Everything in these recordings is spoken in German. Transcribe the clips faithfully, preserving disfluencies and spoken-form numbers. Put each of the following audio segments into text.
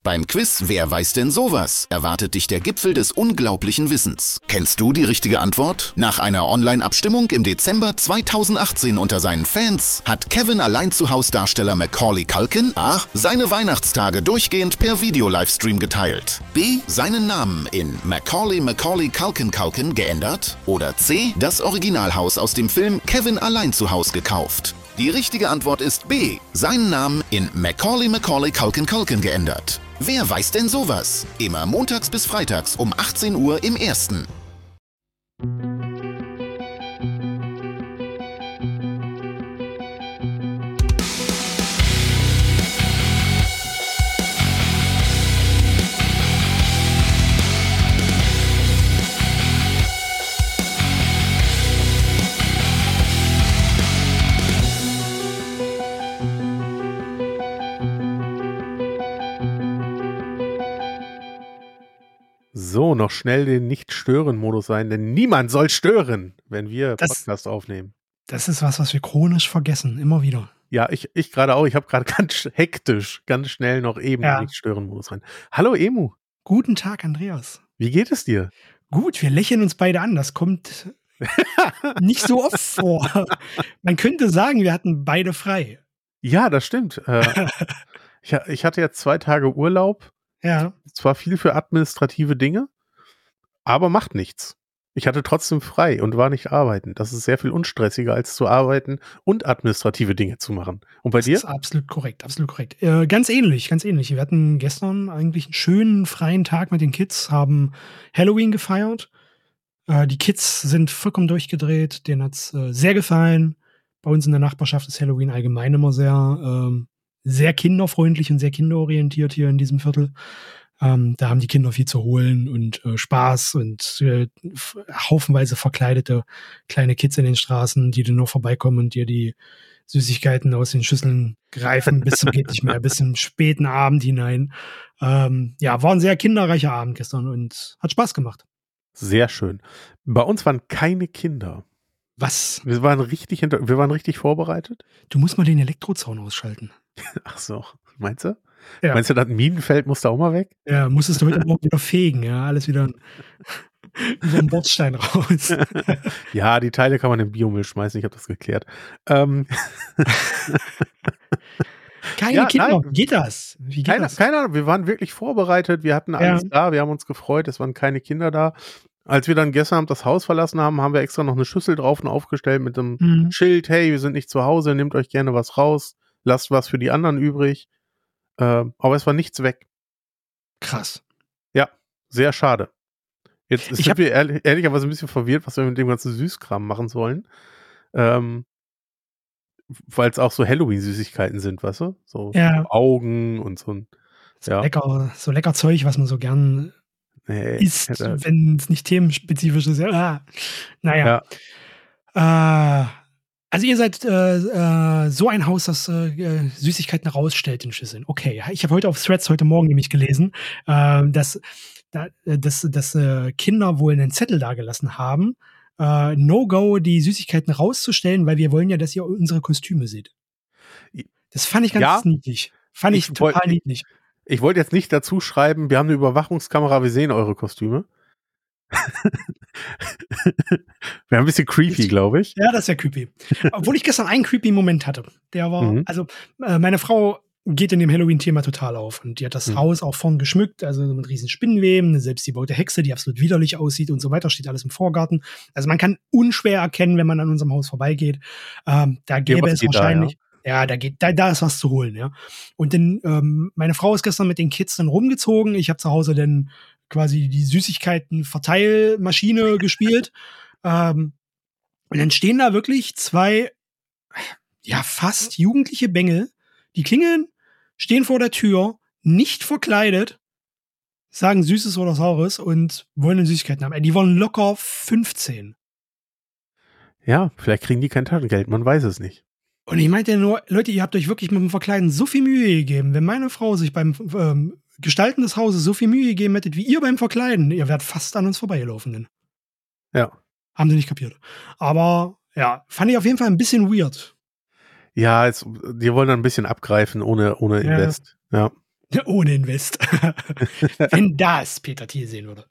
Beim Quiz Wer weiß denn sowas? Erwartet dich der Gipfel des unglaublichen Wissens. Kennst du die richtige Antwort? Nach einer Online-Abstimmung im Dezember zweitausendachtzehn unter seinen Fans hat Kevin Allein-zu-Haus-Darsteller Macaulay Culkin A. seine Weihnachtstage durchgehend per Video-Livestream geteilt, B. seinen Namen in Macaulay Macaulay Culkin Culkin geändert oder C. das Originalhaus aus dem Film Kevin Allein-zu-Haus gekauft. Die richtige Antwort ist B. seinen Namen in Macaulay Macaulay Culkin Culkin geändert. Wer weiß denn sowas? Immer montags bis freitags um achtzehn Uhr im Ersten. So, noch schnell den Nicht-Stören-Modus sein, denn niemand soll stören, wenn wir Das- Podcast aufnehmen. Das ist was, was wir chronisch vergessen, immer wieder. Ja, ich, ich gerade auch. Ich habe gerade ganz sch- hektisch, ganz schnell noch eben Ja. den Nicht-Stören-Modus rein. Hallo Emu, Guten Tag, Andreas. wie geht es dir? Gut, wir lächeln uns beide an. Das kommt nicht so oft vor. Man könnte sagen, wir hatten beide frei. Ja, das stimmt. Äh, ich, ha- ich hatte jetzt zwei Tage Urlaub. Ja, Zwar viel für administrative Dinge, aber macht nichts. Ich hatte trotzdem frei und war nicht arbeiten. Das ist sehr viel unstressiger, als zu arbeiten und administrative Dinge zu machen. Und bei das dir? ist absolut korrekt, absolut korrekt. Äh, ganz ähnlich, ganz ähnlich. Wir hatten gestern eigentlich einen schönen freien Tag mit den Kids, haben Halloween gefeiert. Äh, die Kids sind vollkommen durchgedreht, denen hat's äh, sehr gefallen. Bei uns in der Nachbarschaft ist Halloween allgemein immer sehr, ähm, sehr kinderfreundlich und sehr kinderorientiert hier in diesem Viertel. Ähm, da haben die Kinder viel zu holen und äh, Spaß und äh, f- haufenweise verkleidete kleine Kids in den Straßen, die dann nur vorbeikommen und dir die Süßigkeiten aus den Schüsseln greifen bis zum geht nicht mehr, bis zum späten Abend hinein. Ähm, ja, war ein sehr kinderreicher Abend gestern und hat Spaß gemacht. Sehr schön. Bei uns waren keine Kinder. Was? Wir waren richtig, hinter, wir waren richtig vorbereitet. Du musst mal den Elektrozaun ausschalten. Ach so, meinst du? Ja. Meinst du, das Minenfeld muss da auch mal weg? Ja, musstest du heute Morgen wieder fegen, ja, alles wieder über den Bordstein raus. Ja, die Teile kann man in Biomüll schmeißen, ich habe das geklärt. Ähm, Keine Ja, Kinder, nein. geht das? Wie geht keine, das? keine Ahnung, wir waren wirklich vorbereitet, wir hatten alles Ja. da, wir haben uns gefreut, es waren keine Kinder da. Als wir dann gestern Abend das Haus verlassen haben, haben wir extra noch eine Schüssel drauf und aufgestellt mit einem Mhm. Schild, hey, wir sind nicht zu Hause, nehmt euch gerne was raus, lasst was für die anderen übrig. Äh, aber es war nichts weg. Krass. Sehr schade. Jetzt Ich sind hab- wir ehrlich, ehrlicherweise ein bisschen verwirrt, was wir mit dem ganzen Süßkram machen sollen. Ähm, Weil es auch so Halloween-Süßigkeiten sind, weißt du? So Ja. Augen und so ein. So, Ja. lecker, so lecker Zeug, was man so gern Nee, isst, hätte- wenn es nicht themenspezifisch ist. Ja. Ah. Naja. Äh, also ihr seid äh, äh, so ein Haus, das äh, äh, Süßigkeiten rausstellt in Schüsseln. Okay, ich habe heute auf Threads heute Morgen nämlich gelesen, äh, dass, da- äh, dass, dass äh, Kinder wohl einen Zettel dagelassen haben, äh, No-Go, die Süßigkeiten rauszustellen, weil wir wollen ja, dass ihr unsere Kostüme seht. Das fand ich ganz Ja. niedlich. Fand ich, Ich wollt- total niedlich. Ich wollte jetzt nicht dazu schreiben, wir haben eine Überwachungskamera, wir sehen eure Kostüme. Wäre ein bisschen creepy, glaube ich. Ja, das ist ja creepy. Obwohl ich gestern einen creepy Moment hatte. Der war, Mhm. also äh, meine Frau geht in dem Halloween-Thema total auf und die hat das Mhm. Haus auch vorn geschmückt, also mit riesen Spinnenweben, eine selbstgebaute Hexe, die absolut widerlich aussieht und so weiter, steht alles im Vorgarten. Also man kann unschwer erkennen, wenn man an unserem Haus vorbeigeht. Ähm, da gäbe was es geht da, wahrscheinlich, ja, da geht, da, da ist was zu holen, ja. Und dann, ähm, meine Frau ist gestern mit den Kids dann rumgezogen. Ich habe zu Hause dann quasi die Süßigkeiten-Verteilmaschine gespielt. Ähm, und dann stehen da wirklich zwei, ja, fast jugendliche Bengel, die klingeln, stehen vor der Tür, nicht verkleidet, sagen Süßes oder Saures und wollen eine Süßigkeiten haben. Ey, die wollen locker fünfzehn. Ja, vielleicht kriegen die kein Taschengeld, man weiß es nicht. Und ich meinte nur, Leute, ihr habt euch wirklich mit dem Verkleiden so viel Mühe gegeben. Wenn meine Frau sich beim ähm, Gestalten des Hauses so viel Mühe gegeben hättet, wie ihr beim Verkleiden, ihr wärt fast an uns vorbeigelaufen. Denn. Ja. Haben sie nicht kapiert. Aber ja, fand ich auf jeden Fall ein bisschen weird. Ja, jetzt, die wollen dann ein bisschen abgreifen ohne, ohne Ja. Invest. Ja. Ohne Invest. Wenn das Peter Thiel sehen würde.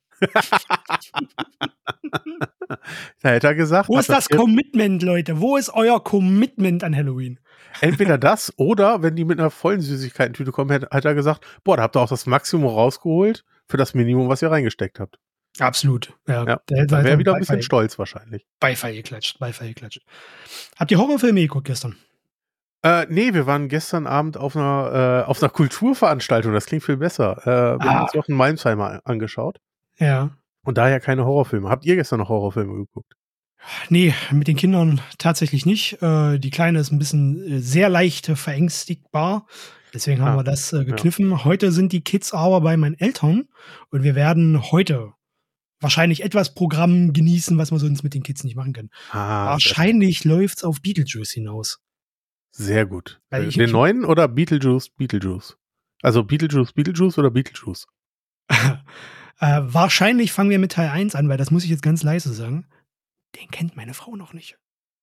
Da hätte er gesagt. Wo ist das Commitment, Leute? Wo ist euer Commitment an Halloween? Entweder das oder, wenn die mit einer vollen Süßigkeiten-Tüte kommen, hat, hat er gesagt, boah, da habt ihr auch das Maximum rausgeholt für das Minimum, was ihr reingesteckt habt. Absolut. Ja, ja. Der da wäre wieder ein bisschen stolz wahrscheinlich. Beifall geklatscht, Beifall geklatscht. Habt ihr Horrorfilme geguckt gestern? Äh, nee, wir waren gestern Abend auf einer, äh, auf einer Kulturveranstaltung, das klingt viel besser. Äh, wir ah. haben uns auch einen Malmsheimer angeschaut. Ja. Und daher keine Horrorfilme. Habt ihr gestern noch Horrorfilme geguckt? Nee, mit den Kindern tatsächlich nicht. Äh, die Kleine ist ein bisschen äh, sehr leicht verängstigbar. Deswegen haben ah, wir das äh, gekniffen. Ja. Heute sind die Kids aber bei meinen Eltern und wir werden heute wahrscheinlich etwas Programm genießen, was wir sonst mit den Kids nicht machen können. Ah, wahrscheinlich läuft's auf Beetlejuice hinaus. Sehr gut. Weil ich, Den ich, neuen oder Beetlejuice, Beetlejuice? Also Beetlejuice, Beetlejuice oder Beetlejuice? äh, wahrscheinlich fangen wir mit Teil eins an, weil das muss ich jetzt ganz leise sagen. Den kennt meine Frau noch nicht.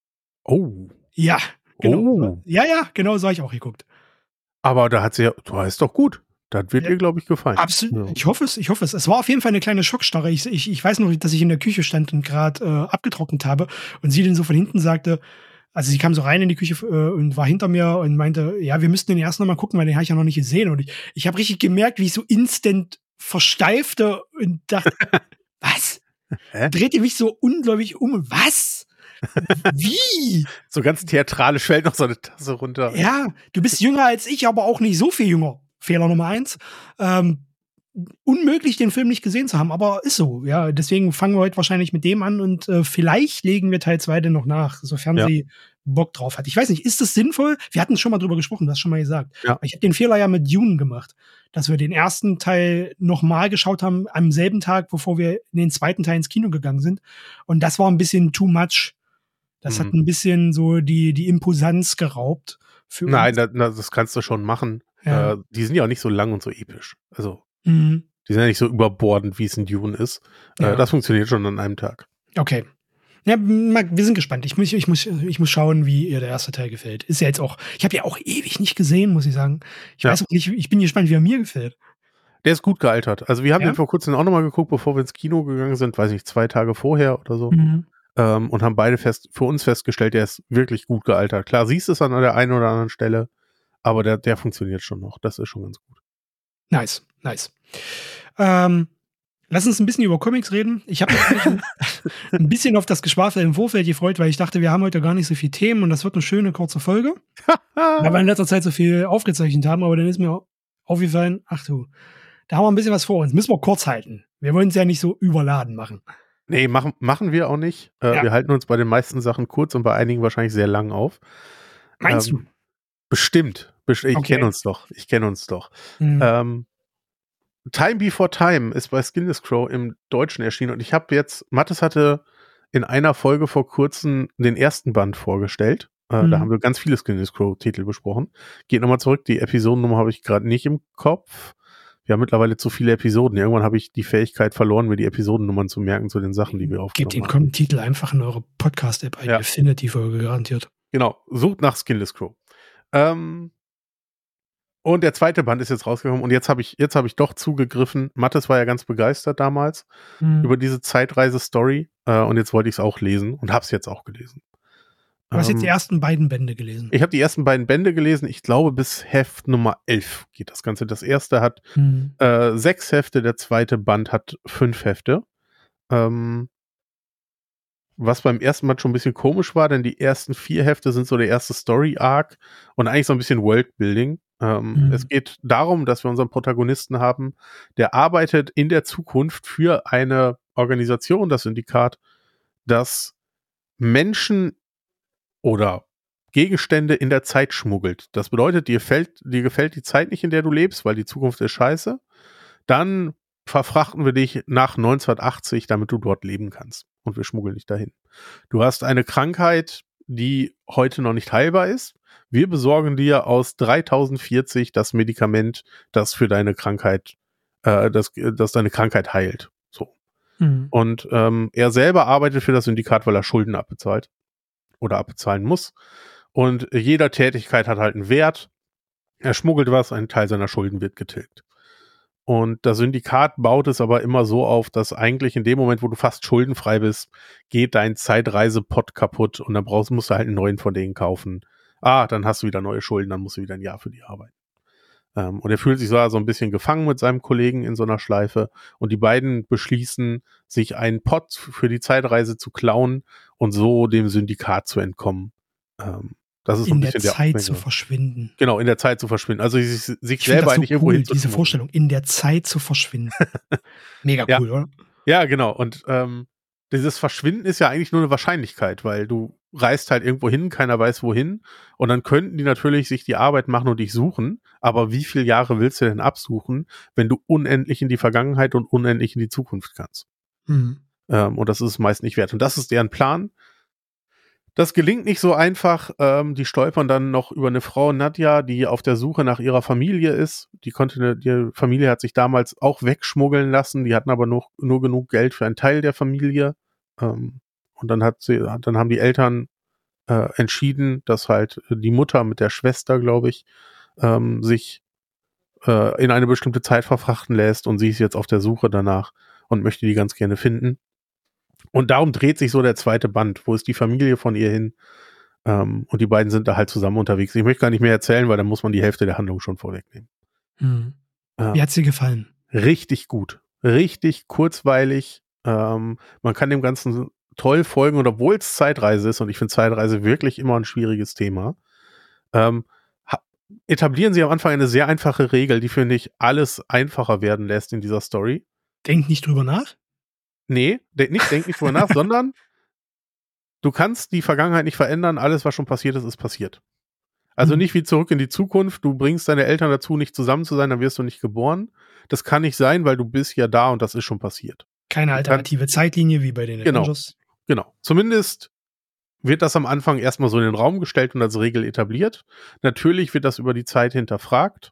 Oh. Ja, genau. Oh. Ja, ja, genau so habe ich auch geguckt. Aber da hat sie ja, du ist doch gut. Das wird ja, ihr, glaube ich, gefallen. Absolut. Ja. Ich hoffe es, ich hoffe es. Es war auf jeden Fall eine kleine Schockstarre. Ich, ich, ich weiß noch, dass ich in der Küche stand und gerade äh, abgetrocknet habe und sie dann so von hinten sagte, also sie kam so rein in die Küche äh, und war hinter mir und meinte, ja, wir müssten den erst noch mal gucken, weil den habe ich ja noch nicht gesehen. Und ich, ich habe richtig gemerkt, wie ich so instant versteifte und dachte, was? Hä? Drehte mich so ungläubig um. Was? Wie? So ganz theatralisch fällt noch so eine Tasse runter. Ja, du bist jünger als ich, aber auch nicht so viel jünger. Fehler Nummer eins. Ähm, unmöglich, den Film nicht gesehen zu haben, aber ist so. Ja, deswegen fangen wir heute wahrscheinlich mit dem an und äh, vielleicht legen wir Teil zwei dann noch nach, sofern ja. sie Bock drauf hat. Ich weiß nicht, ist das sinnvoll? Wir hatten schon mal drüber gesprochen, du hast schon mal gesagt. Ja. Ich habe den Fehler ja mit Dune gemacht, dass wir den ersten Teil nochmal geschaut haben, am selben Tag, bevor wir in den zweiten Teil ins Kino gegangen sind. Und das war ein bisschen too much. Das mhm. hat ein bisschen so die, die Imposanz geraubt. Für Nein, das, das kannst du schon machen. Ja. Äh, die sind ja auch nicht so lang und so episch. Also, mhm. die sind ja nicht so überbordend, wie es in Dune ist. Ja. Äh, das funktioniert schon an einem Tag. Okay. Ja, wir sind gespannt. Ich muss, ich muss, ich muss schauen, wie ihr der erste Teil gefällt. Ist ja jetzt auch, ich habe ja auch ewig nicht gesehen, muss ich sagen. Ich ja. weiß auch nicht, ich bin gespannt, wie er mir gefällt. Der ist gut gealtert. Also wir haben ja? den vor kurzem auch nochmal geguckt, bevor wir ins Kino gegangen sind, weiß ich, zwei Tage vorher oder so. Mhm. Ähm, und haben beide fest, für uns festgestellt, der ist wirklich gut gealtert. Klar, siehst du es an der einen oder anderen Stelle, aber der, der funktioniert schon noch. Das ist schon ganz gut. Nice, nice. Ähm, lass uns ein bisschen über Comics reden. Ich habe mich ein, ein bisschen auf das Geschwafel im Vorfeld gefreut, weil ich dachte, wir haben heute gar nicht so viele Themen und das wird eine schöne, kurze Folge. Weil wir in letzter Zeit so viel aufgezeichnet haben, aber dann ist mir aufgefallen, ach du, da haben wir ein bisschen was vor uns. Müssen wir kurz halten. Wir wollen es ja nicht so überladen machen. Nee, machen, machen wir auch nicht. Äh, ja. Wir halten uns bei den meisten Sachen kurz und bei einigen wahrscheinlich sehr lang auf. Meinst ähm, du? Bestimmt. Best- ich okay. kenne uns doch. Ich kenne uns doch. Mhm. Ähm, Time Before Time ist bei Skinless Crow im Deutschen erschienen und ich habe jetzt, Mattes hatte in einer Folge vor kurzem den ersten Band vorgestellt. Äh, mhm. Da haben wir ganz viele Skinless Crow Titel besprochen. Geht nochmal zurück, die Episodennummer habe ich gerade nicht im Kopf. Wir haben mittlerweile zu viele Episoden. Irgendwann habe ich die Fähigkeit verloren, mir die Episodennummern zu merken zu den Sachen, die wir aufgenommen Gebt haben. den Titel einfach in eure Podcast-App ein. Ja. Ihr findet die Folge garantiert. Genau, sucht nach Skinless Crow. Ähm, und der zweite Band ist jetzt rausgekommen und jetzt habe ich, jetzt habe ich doch zugegriffen. Mattes war ja ganz begeistert damals mhm. über diese Zeitreise-Story äh, und jetzt wollte ich es auch lesen und habe es jetzt auch gelesen. Du hast ähm, jetzt die ersten beiden Bände gelesen. Ich habe die ersten beiden Bände gelesen. Ich glaube, bis Heft Nummer elf geht das Ganze. Das erste hat mhm. äh, sechs Hefte, der zweite Band hat fünf Hefte. Ähm, was beim ersten Band schon ein bisschen komisch war, denn die ersten vier Hefte sind so der erste Story-Arc und eigentlich so ein bisschen Worldbuilding. Ähm, mhm. Es geht darum, dass wir unseren Protagonisten haben, der arbeitet in der Zukunft für eine Organisation, das Syndikat, das Menschen oder Gegenstände in der Zeit schmuggelt. Das bedeutet, dir gefällt, dir gefällt die Zeit nicht, in der du lebst, weil die Zukunft ist scheiße. Dann verfrachten wir dich nach neunzehnhundertachtzig, damit du dort leben kannst. Und wir schmuggeln dich dahin. Du hast eine Krankheit, die heute noch nicht heilbar ist. Wir besorgen dir aus dreitausendvierzig das Medikament, das für deine Krankheit, äh, das, das deine Krankheit heilt. So. Mhm. Und ähm, er selber arbeitet für das Syndikat, weil er Schulden abbezahlt oder abbezahlen muss. Und jeder Tätigkeit hat halt einen Wert. Er schmuggelt was, ein Teil seiner Schulden wird getilgt. Und das Syndikat baut es aber immer so auf, dass eigentlich in dem Moment, wo du fast schuldenfrei bist, geht dein Zeitreisepot kaputt und dann brauchst, musst du halt einen neuen von denen kaufen. Ah, dann hast du wieder neue Schulden, dann musst du wieder ein Jahr für die arbeiten. Ähm, und er fühlt sich so, so ein bisschen gefangen mit seinem Kollegen in so einer Schleife und die beiden beschließen, sich einen Pot für die Zeitreise zu klauen und so dem Syndikat zu entkommen. Ähm, das ist so ein in bisschen der der Zeit Aufhänger. zu verschwinden. Genau, in der Zeit zu verschwinden. Also sich, sich Ich selber das so eigentlich irgendwo cool, hinzuschmuggeln. diese Vorstellung, in der Zeit zu verschwinden. Mega Ja. cool, oder? Ja, genau. Und ähm, dieses Verschwinden ist ja eigentlich nur eine Wahrscheinlichkeit, weil du reist halt irgendwo hin, keiner weiß wohin. Und dann könnten die natürlich sich die Arbeit machen und dich suchen. Aber wie viele Jahre willst du denn absuchen, wenn du unendlich in die Vergangenheit und unendlich in die Zukunft kannst? Mhm. Ähm, und das ist es meist nicht wert. Und das ist deren Plan. Das gelingt nicht so einfach. Ähm, die stolpern dann noch über eine Frau, Nadja, die auf der Suche nach ihrer Familie ist. Die konnte, ne, die Familie hat sich damals auch wegschmuggeln lassen. Die hatten aber nur, nur genug Geld für einen Teil der Familie. Ähm, und dann hat sie, dann haben die Eltern äh, entschieden, dass halt die Mutter mit der Schwester, glaube ich, ähm, sich äh, in eine bestimmte Zeit verfrachten lässt und sie ist jetzt auf der Suche danach und möchte die ganz gerne finden. Und darum dreht sich so der zweite Band. Wo ist die Familie von ihr hin? Ähm, und die beiden sind da halt zusammen unterwegs. Ich möchte gar nicht mehr erzählen, weil dann muss man die Hälfte der Handlung schon vorwegnehmen. Mhm. Ähm, Wie hat's dir gefallen? Richtig gut. Richtig kurzweilig. Ähm, man kann dem Ganzen toll folgen. Und obwohl es Zeitreise ist, und ich finde Zeitreise wirklich immer ein schwieriges Thema, ähm, ha- etablieren sie am Anfang eine sehr einfache Regel, die, finde ich, alles einfacher werden lässt in dieser Story. Denk nicht drüber nach? Nee, de- nicht denk nicht drüber nach, sondern du kannst die Vergangenheit nicht verändern, alles, was schon passiert ist, ist passiert. Also Mhm. nicht wie zurück in die Zukunft, du bringst deine Eltern dazu, nicht zusammen zu sein, dann wirst du nicht geboren. Das kann nicht sein, weil du bist ja da und das ist schon passiert. Keine alternative Zeitlinie wie bei den Genau. Avengers. Genau. Zumindest wird das am Anfang erstmal so in den Raum gestellt und als Regel etabliert. Natürlich wird das über die Zeit hinterfragt.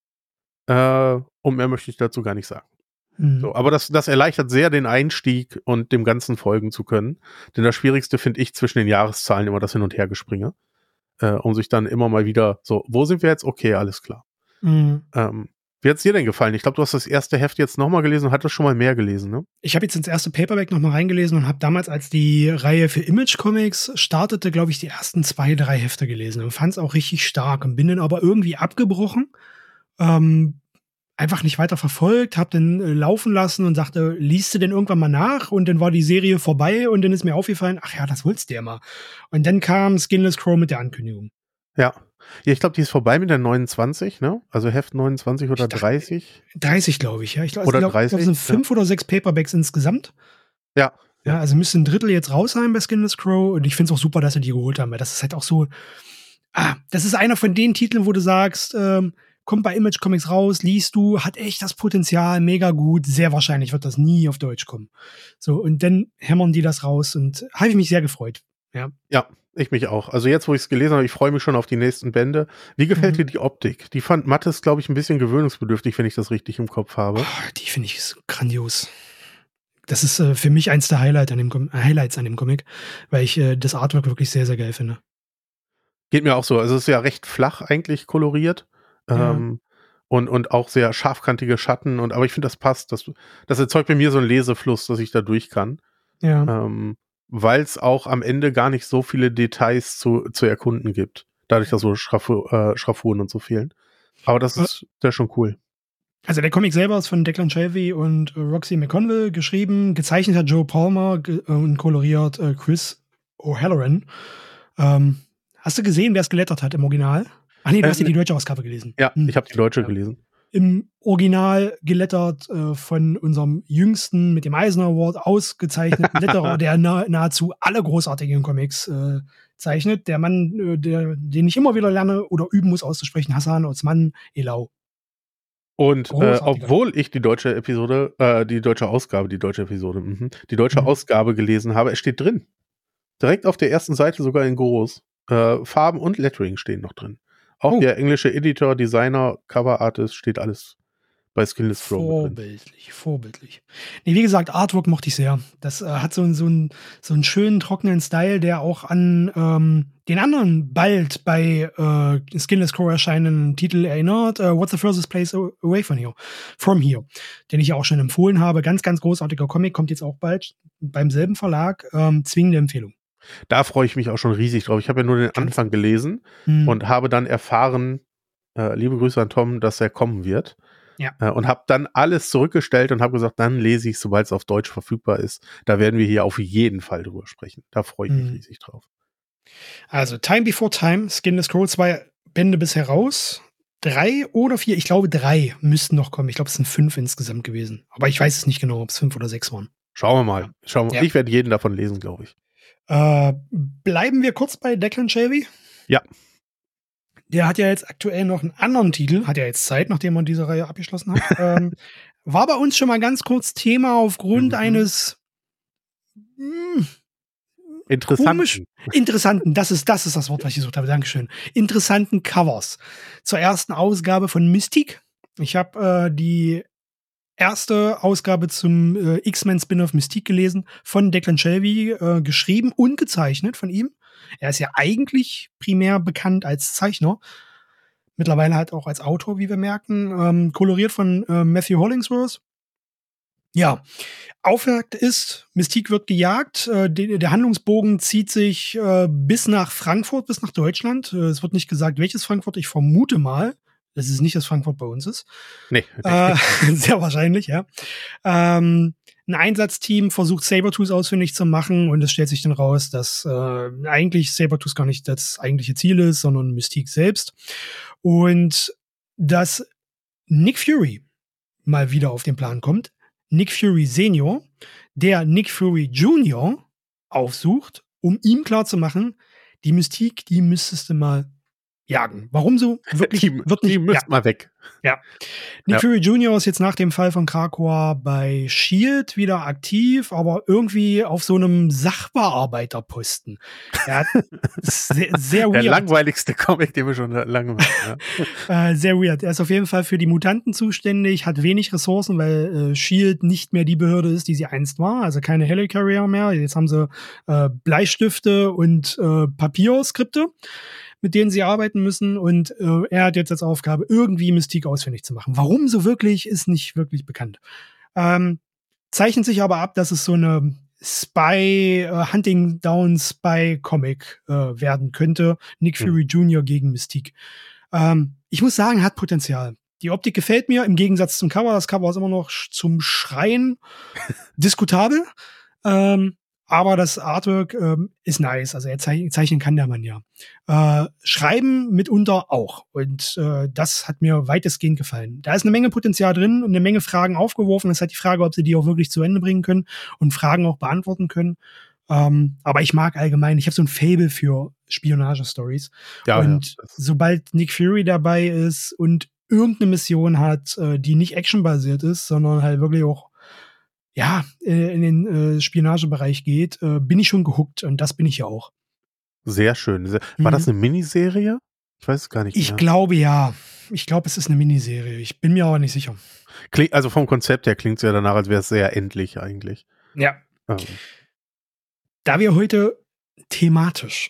Äh, und mehr möchte ich dazu gar nicht sagen. Mhm. So, aber das, das erleichtert sehr den Einstieg und dem Ganzen folgen zu können. Denn das Schwierigste finde ich zwischen den Jahreszahlen immer das Hin- und Hergespringe. Äh, um sich dann immer mal wieder so, wo sind wir jetzt? Okay, alles klar. Mhm. Ähm, wie hat's dir denn gefallen? Ich glaube, du hast das erste Heft jetzt nochmal gelesen und hattest schon mal mehr gelesen, ne? Ich habe jetzt ins erste Paperback nochmal reingelesen und habe damals, als die Reihe für Image Comics startete, glaube ich, die ersten zwei, drei Hefte gelesen und fand es auch richtig stark und bin dann aber irgendwie abgebrochen. Ähm, einfach nicht weiter verfolgt, hab den äh, laufen lassen und sagte, liest du denn irgendwann mal nach? Und dann war die Serie vorbei und dann ist mir aufgefallen, ach ja, das wolltest du ja mal. Und dann kam Skinless Crow mit der Ankündigung. Ja. Ja, ich glaube, die ist vorbei mit der neunundzwanzig, ne? Also Heft neunundzwanzig oder Ich dachte, dreißig. dreißig, glaube ich, ja. Ich glaube, Oder glaub, dreißig, es sind fünf ja. oder sechs Paperbacks insgesamt. Ja. Ja, also müsste ein Drittel jetzt raus sein bei Skinless Crow. Und ich finde es auch super, dass sie die geholt haben, weil das ist halt auch so, ah, das ist einer von den Titeln, wo du sagst, ähm, kommt bei Image Comics raus, liest du, hat echt das Potenzial, mega gut. Sehr wahrscheinlich wird das nie auf Deutsch kommen. So, und dann hämmern die das raus und habe ich mich sehr gefreut. Ja. Ja, ich mich auch. Also jetzt, wo ich es gelesen habe, ich freue mich schon auf die nächsten Bände. Wie gefällt Mhm. dir die Optik? Die fand Mattes, glaube ich, ein bisschen gewöhnungsbedürftig, wenn ich das richtig im Kopf habe. Oh, die finde ich so grandios. Das ist äh, für mich eins der Highlight an dem Com- äh, Highlights an dem Comic, weil ich äh, das Artwork wirklich sehr, sehr geil finde. Geht mir auch so. Also es ist ja recht flach eigentlich koloriert. Ja. Ähm, und, und auch sehr scharfkantige Schatten. Und, aber ich finde, das passt. Das, das erzeugt bei mir so einen Lesefluss, dass ich da durch kann. Ja. Ähm, weil es auch am Ende gar nicht so viele Details zu, zu erkunden gibt. Dadurch, dass so Schrafu äh, Schraffuren und so fehlen. Aber das ist, das ist schon cool. Also der Comic selber ist von Declan Shalvey und äh, Roxy McConville geschrieben. Gezeichnet hat Joe Palmer ge äh, und koloriert äh, Chris O'Halloran. Ähm, hast du gesehen, wer es gelettert hat im Original? Ach nee, du Äh, hast ja die deutsche Ausgabe gelesen. Ja, Hm. ich habe die deutsche Ja. gelesen. Im Original gelettert äh, von unserem jüngsten mit dem Eisner Award ausgezeichneten Letterer, der na nahezu alle großartigen Comics äh, zeichnet. Der Mann, äh, der, den ich immer wieder lerne oder üben muss auszusprechen, Hassan Osman Elau. Und äh, Großartiger. obwohl ich die deutsche Episode, äh, die deutsche Ausgabe, die deutsche Episode, mhm, die deutsche Mhm. Ausgabe gelesen habe, es steht drin. Direkt auf der ersten Seite sogar in groß. Äh, Farben und Lettering stehen noch drin. Auch Oh. der englische Editor, Designer, Cover Artist steht alles bei Skinless Crow. Vorbildlich, vorbildlich. Nee, wie gesagt, Artwork mochte ich sehr. Das äh, hat so, so, einen, so einen schönen, trockenen Style, der auch an ähm, den anderen bald bei äh, Skinless Crow erscheinenden Titel erinnert. Uh, What's the Furthest Place Away from Here? From Here, den ich ja auch schon empfohlen habe. Ganz, ganz großartiger Comic, kommt jetzt auch bald beim selben Verlag. Ähm, zwingende Empfehlung. Da freue ich mich auch schon riesig drauf. Ich habe ja nur den Anfang gelesen hm. und habe dann erfahren, äh, liebe Grüße an Tom, dass er kommen wird. Ja. Äh, und habe dann alles zurückgestellt und habe gesagt, dann lese ich, sobald es auf Deutsch verfügbar ist. Da werden wir hier auf jeden Fall drüber sprechen. Da freue ich mich hm. riesig drauf. Also Time Before Time, Skinless Crow, zwei Bände bisher raus. Drei oder vier, ich glaube drei müssten noch kommen. Ich glaube, es sind fünf insgesamt gewesen. Aber ich weiß es nicht genau, ob es fünf oder sechs waren. Schauen wir mal. Schauen wir. Ja. Ich werde jeden davon lesen, glaube ich. Äh, bleiben wir kurz bei Declan Shalvey? Ja. Der hat ja jetzt aktuell noch einen anderen Titel, hat ja jetzt Zeit, nachdem man diese Reihe abgeschlossen hat. ähm, war bei uns schon mal ganz kurz Thema aufgrund mhm. eines mh, interessanten. Komisch, interessanten, das ist, das ist das Wort, was ich gesucht habe, Dankeschön. Interessanten Covers. Zur ersten Ausgabe von Mystique. Ich habe äh, die erste Ausgabe zum äh, X-Men Spin-off Mystique gelesen, von Declan Shalvey, äh, geschrieben und gezeichnet von ihm. Er ist ja eigentlich primär bekannt als Zeichner. Mittlerweile halt auch als Autor, wie wir merken. Ähm, koloriert von äh, Matthew Hollingsworth. Ja, Auftakt ist, Mystique wird gejagt. Äh, de- der Handlungsbogen zieht sich äh, bis nach Frankfurt, bis nach Deutschland. Äh, es wird nicht gesagt, welches Frankfurt. Ich vermute mal, dass es nicht das Frankfurt bei uns ist. Nee. Äh, sehr wahrscheinlich, ja. Ähm, ein Einsatzteam versucht Sabertooth ausfindig zu machen und es stellt sich dann raus, dass äh, eigentlich Sabertooth gar nicht das eigentliche Ziel ist, sondern Mystique selbst. Und dass Nick Fury mal wieder auf den Plan kommt. Nick Fury Senior, der Nick Fury Junior aufsucht, um ihm klarzumachen, die Mystique, die müsstest du mal jagen. Warum so? Wirklich, die, wird nicht, die müsst ja. mal weg. Ja. Nick ja. Fury Junior ist jetzt nach dem Fall von Krakoa bei S H I E L D wieder aktiv, aber irgendwie auf so einem Sachbearbeiterposten. Er hat sehr, sehr weird. Der langweiligste Comic, den wir schon lange machen. Ja. äh, sehr weird. Er ist auf jeden Fall für die Mutanten zuständig, hat wenig Ressourcen, weil äh, S H I E L D nicht mehr die Behörde ist, die sie einst war. Also keine Helicarrier mehr. Jetzt haben sie äh, Bleistifte und äh, Papierskripte, mit denen sie arbeiten müssen, und äh, er hat jetzt als Aufgabe, irgendwie Mystique ausfindig zu machen. Warum so wirklich, ist nicht wirklich bekannt. Ähm, zeichnet sich aber ab, dass es so eine Spy, äh, Hunting Down Spy Comic äh, werden könnte. Nick Fury mhm. Junior gegen Mystique. Ähm, ich muss sagen, hat Potenzial. Die Optik gefällt mir, im Gegensatz zum Cover. Das Cover ist immer noch zum Schreien diskutabel. Ähm, Aber das Artwork ähm, ist nice. Also er zeich- zeichnen kann der Mann ja. Äh, schreiben mitunter auch. Und äh, das hat mir weitestgehend gefallen. Da ist eine Menge Potenzial drin und eine Menge Fragen aufgeworfen. Es ist halt die Frage, ob sie die auch wirklich zu Ende bringen können und Fragen auch beantworten können. Ähm, aber ich mag allgemein, ich habe so ein Faible für Spionage-Stories. Ja, und ja. sobald Nick Fury dabei ist und irgendeine Mission hat, äh, die nicht actionbasiert ist, sondern halt wirklich auch ja, in den äh, Spionagebereich geht, äh, bin ich schon gehuckt, und das bin ich ja auch. Sehr schön. War mhm. das eine Miniserie? Ich weiß es gar nicht mehr. Ich glaube ja. Ich glaube, es ist eine Miniserie. Ich bin mir aber nicht sicher. Kling, also vom Konzept her klingt es ja danach, als wäre es sehr endlich eigentlich. Ja. Ähm. Da wir heute thematisch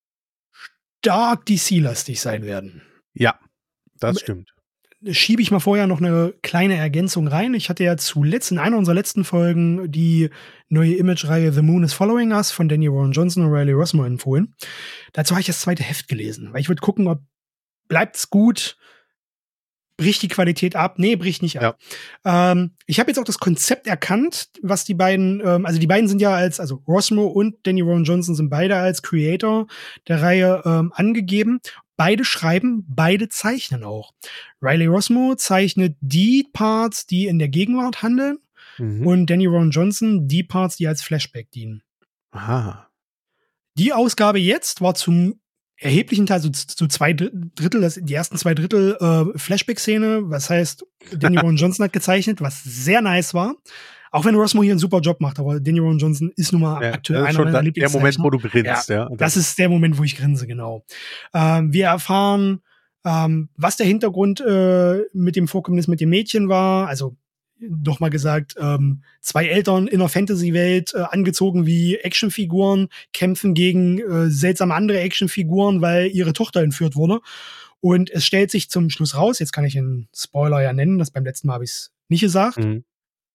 stark D C-lastig sein werden. Ja, das stimmt. Schiebe ich mal vorher noch eine kleine Ergänzung rein. Ich hatte ja zuletzt in einer unserer letzten Folgen die neue Image-Reihe The Moon is Following Us von Danny Warren Johnson und Riley Rossmo empfohlen. Dazu habe ich das zweite Heft gelesen, weil ich würde gucken, ob bleibt's gut, bricht die Qualität ab? Nee, bricht nicht ab. Ja. Ähm, ich habe jetzt auch das Konzept erkannt, was die beiden, ähm, also die beiden sind ja als, also Rossmo und Danny Warren Johnson sind beide als Creator der Reihe ähm, angegeben. Beide schreiben, beide zeichnen auch. Riley Rossmo zeichnet die Parts, die in der Gegenwart handeln, mhm. und Danny Warren Johnson die Parts, die als Flashback dienen. Aha. Die Ausgabe jetzt war zum erheblichen Teil, so zu zwei Drittel, das, die ersten zwei Drittel äh, Flashback-Szene, was heißt, Danny Warren Johnson hat gezeichnet, was sehr nice war. Auch wenn Rossmo hier einen super Job macht, aber Danny Warren Johnson ist nun mal ja, aktuell einer meiner meiner Lieblingszeichner. Der Moment, wo du grinst, ja. ja. Das ist der Moment, wo ich grinse, genau. Ähm, wir erfahren Ähm, was der Hintergrund äh, mit dem Vorkommnis mit dem Mädchen war, also doch mal gesagt, ähm, zwei Eltern in einer Fantasy-Welt, äh, angezogen wie Actionfiguren, kämpfen gegen äh, seltsame andere Actionfiguren, weil ihre Tochter entführt wurde. Und es stellt sich zum Schluss raus, jetzt kann ich einen Spoiler ja nennen, das beim letzten Mal habe ich es nicht gesagt. Mhm.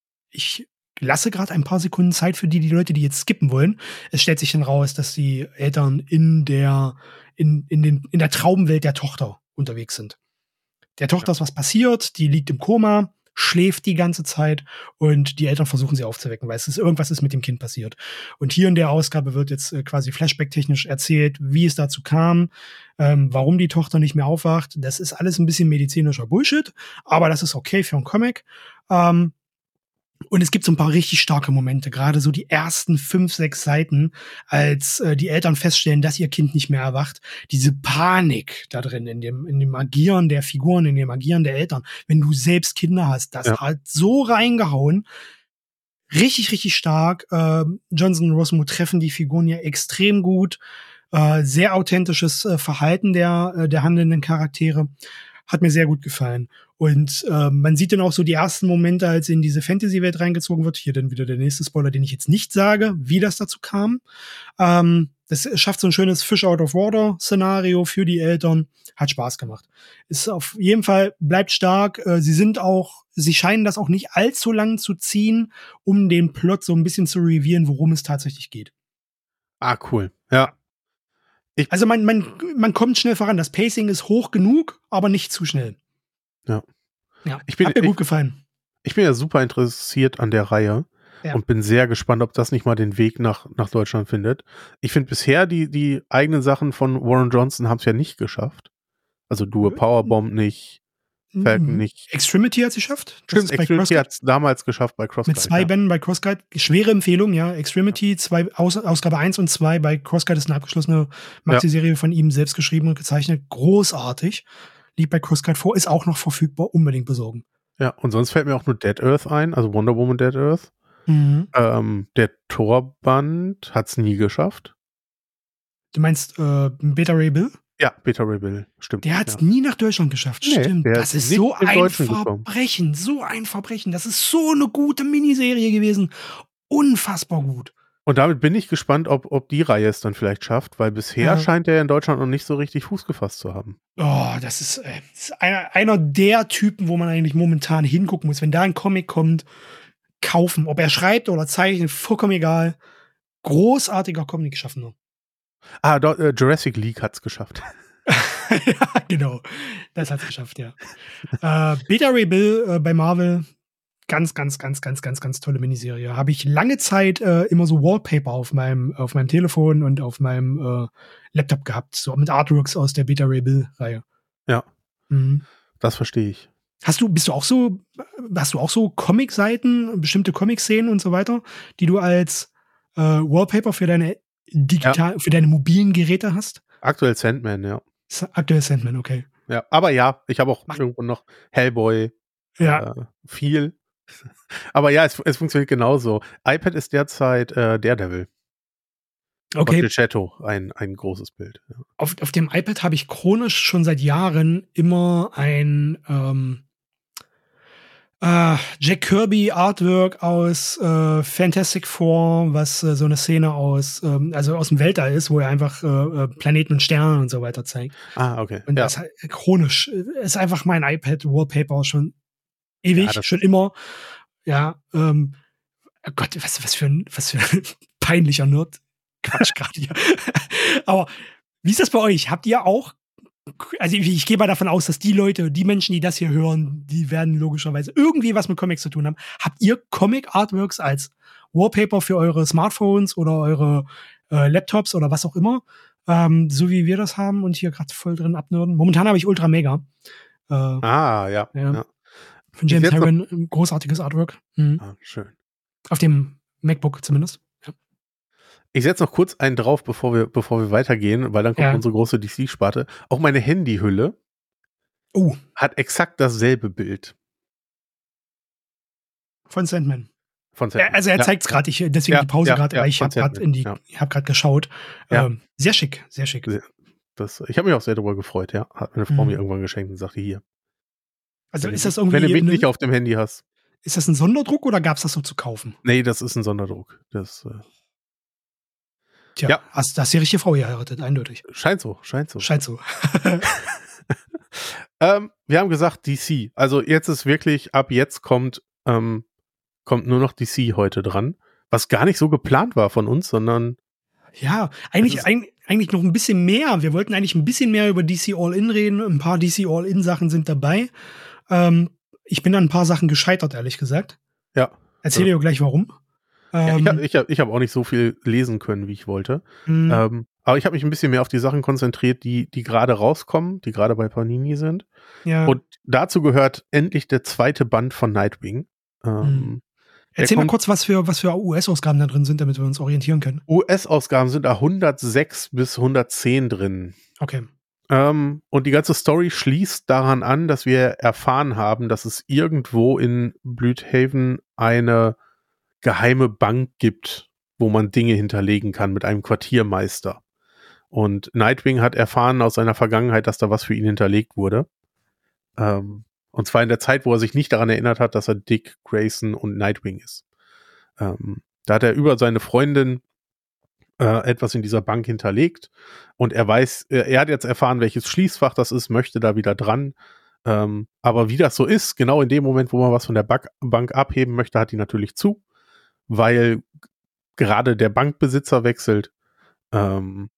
Ich lasse gerade ein paar Sekunden Zeit für die, die Leute, die jetzt skippen wollen. Es stellt sich dann raus, dass die Eltern in der, in, in, den, in der Traumwelt der Tochter unterwegs sind. Der Tochter ist was passiert, die liegt im Koma, schläft die ganze Zeit und die Eltern versuchen sie aufzuwecken, weil es ist, irgendwas ist mit dem Kind passiert. Und hier in der Ausgabe wird jetzt äh, quasi flashback-technisch erzählt, wie es dazu kam, ähm, warum die Tochter nicht mehr aufwacht. Das ist alles ein bisschen medizinischer Bullshit, aber das ist okay für einen Comic. Ähm, Und es gibt so ein paar richtig starke Momente, gerade so die ersten fünf, sechs Seiten, als äh, die Eltern feststellen, dass ihr Kind nicht mehr erwacht. Diese Panik da drin, in dem, in dem Agieren der Figuren, in dem Agieren der Eltern. Wenn du selbst Kinder hast, das Ja. hat so reingehauen. Richtig, richtig stark. Äh, Johnson und Rossmo treffen die Figuren ja extrem gut. Äh, sehr authentisches äh, Verhalten der, äh, der handelnden Charaktere. Hat mir sehr gut gefallen. Und äh, man sieht dann auch so die ersten Momente, als in diese Fantasy-Welt reingezogen wird. Hier dann wieder der nächste Spoiler, den ich jetzt nicht sage, wie das dazu kam. Ähm, das schafft so ein schönes Fish-out-of-water-Szenario für die Eltern. Hat Spaß gemacht. Ist auf jeden Fall, bleibt stark. Äh, sie sind auch, sie scheinen das auch nicht allzu lang zu ziehen, um den Plot so ein bisschen zu revealen, worum es tatsächlich geht. Ah, cool. Ja. Ich, Also man, man, man kommt schnell voran. Das Pacing ist hoch genug, aber nicht zu schnell. Ja. Ja, Ich bin, hat mir ich, gut gefallen. Ich bin ja super interessiert an der Reihe Ja. und bin sehr gespannt, ob das nicht mal den Weg nach, nach Deutschland findet. Ich finde bisher die, die eigenen Sachen von Warren Johnson haben es ja nicht geschafft. Also Duo Powerbomb nicht, Falcon Mhm. nicht. Extremity hat es geschafft. Das Stimmt, ist bei Extremity Crosscut. hat es damals geschafft bei Crosscut. Mit zwei ja. Bänden bei Crosscut. Schwere Empfehlung, ja. Extremity, zwei, Aus, Ausgabe eins und zwei bei Crosscut ist eine abgeschlossene Maxi-Serie von ihm selbst geschrieben und gezeichnet. Großartig. Liegt bei Crosscut vor, ist auch noch verfügbar. Unbedingt besorgen. Ja, und sonst fällt mir auch nur Dead Earth ein, also Wonder Woman Dead Earth. Mhm. Ähm, der Thor-Band hat es nie geschafft. Du meinst äh, Beta Ray Bill? Ja, Beta Ray Bill, stimmt. Der hat es ja. nie nach Deutschland geschafft. Nee, Stimmt. der Das ist ist nicht so im ein Deutschen gekommen. Verbrechen. So ein Verbrechen. Das ist so eine gute Miniserie gewesen. Unfassbar gut. Und damit bin ich gespannt, ob, ob die Reihe es dann vielleicht schafft, weil bisher Ja. scheint er in Deutschland noch nicht so richtig Fuß gefasst zu haben. Oh, das ist, äh, das ist einer, einer der Typen, wo man eigentlich momentan hingucken muss. Wenn da ein Comic kommt, kaufen. Ob er schreibt oder zeichnet, vollkommen egal. Großartiger Comic-Schaffender. Ah, do, äh, Jurassic League hat's geschafft. Ja, genau. Das hat's geschafft, ja. äh, Beta Ray Bill äh, bei Marvel. Ganz, ganz, ganz, ganz, ganz, ganz tolle Miniserie. Habe ich lange Zeit äh, immer so Wallpaper auf meinem, auf meinem Telefon und auf meinem äh, Laptop gehabt. So mit Artworks aus der Beta Ray Bill-Reihe. Ja, Mhm. das verstehe ich. Hast du, bist du auch so, hast du auch so Comic-Seiten, bestimmte Comic-Szenen und so weiter, die du als äh, Wallpaper für deine digital, für deine mobilen Geräte hast? Aktuell Sandman, ja. S- Aktuell Sandman, okay. Ja, aber ja, ich habe auch Mach- irgendwo noch Hellboy, Ja, äh, viel. Aber ja, es, es funktioniert genauso. iPad ist derzeit äh, Daredevil. okay. Und Chateau, ein, ein großes Bild. Ja. Auf, auf dem iPad habe ich chronisch schon seit Jahren immer ein ähm, äh, Jack Kirby Artwork aus äh, Fantastic Four, was äh, so eine Szene aus, ähm, also aus dem Weltall ist, wo er einfach äh, äh, Planeten und Sterne und so weiter zeigt. Ah, okay. Und ja. das halt chronisch äh, ist einfach mein iPad-Wallpaper schon ewig, Ja, das- schon immer. Ja, ähm, oh Gott, was, was für ein, was für ein peinlicher Nerd. Quatsch gerade hier. Aber wie ist das bei euch? Habt ihr auch, also ich, ich gehe mal davon aus, dass die Leute, die Menschen, die das hier hören, die werden logischerweise irgendwie was mit Comics zu tun haben. Habt ihr Comic-Artworks als Wallpaper für eure Smartphones oder eure äh, Laptops oder was auch immer? Ähm, so wie wir das haben und hier gerade voll drin abnörden. Momentan habe ich Ultra Mega. Äh, Ah, ja. Ja. ja. Von James jetzt noch- Herron, ein großartiges Artwork. Mhm. Ah, schön. Auf dem MacBook zumindest. Ja. Ich setze noch kurz einen drauf, bevor wir, bevor wir weitergehen, weil dann kommt Ja. unsere große D C-Sparte. Auch meine Handyhülle Oh, hat exakt dasselbe Bild von Sandman. von Ja, Sandman. also er Ja. zeigt es gerade, ich deswegen Ja, die Pause ja, gerade, ja, weil ich von habe gerade Sandman, in die, ja. ich habe gerade geschaut. Ja. Ähm, sehr schick, sehr schick. Sehr- das, ich habe mich auch sehr darüber gefreut, ja. Hat meine Frau Mhm. mir irgendwann geschenkt und sagte, hier. Also Wenn ist du, das irgendwie wenn du mich eine, nicht auf dem Handy hast. ist das ein Sonderdruck oder gab es das so zu kaufen? Nee, das ist ein Sonderdruck. Das äh, Tja, ja. hast, hast die richtige Frau geheiratet, eindeutig. Scheint so, scheint so. Scheint so. ähm, wir haben gesagt D C. Also jetzt ist wirklich, ab jetzt kommt, ähm, kommt nur noch D C heute dran. Was gar nicht so geplant war von uns, sondern Ja, eigentlich, ist, ein, eigentlich noch ein bisschen mehr. Wir wollten eigentlich ein bisschen mehr über D C All-In reden. Ein paar D C All-In-Sachen sind dabei. Ähm, ich bin an ein paar Sachen gescheitert, ehrlich gesagt. ja. Erzähle dir gleich, warum. Ja, Ähm, ich habe ich hab, ich hab auch nicht so viel lesen können, wie ich wollte. mh, Ähm, aber ich habe mich ein bisschen mehr auf die Sachen konzentriert, die, die gerade rauskommen, die gerade bei Panini sind. ja. Und dazu gehört endlich der zweite Band von Nightwing. Ähm, Hm. der Erzähl mal kommt- kurz, was für, was für U S-Ausgaben da drin sind, damit wir uns orientieren können. U S-Ausgaben sind da hundertsechs bis hundertzehn drin. Okay. Ähm, und die ganze Story schließt daran an, dass wir erfahren haben, dass es irgendwo in Blüdhaven eine geheime Bank gibt, wo man Dinge hinterlegen kann mit einem Quartiermeister. Und Nightwing hat erfahren aus seiner Vergangenheit, dass da was für ihn hinterlegt wurde. Ähm, und zwar in der Zeit, wo er sich nicht daran erinnert hat, dass er Dick Grayson und Nightwing ist. Ähm, da hat er über seine Freundin äh, etwas in dieser Bank hinterlegt und er weiß, er, er hat jetzt erfahren, welches Schließfach das ist, möchte da wieder dran. Ähm, aber wie das so ist, genau in dem Moment, wo man was von der Bank, Bank abheben möchte, hat die natürlich zu, weil gerade der Bankbesitzer wechselt. Ähm,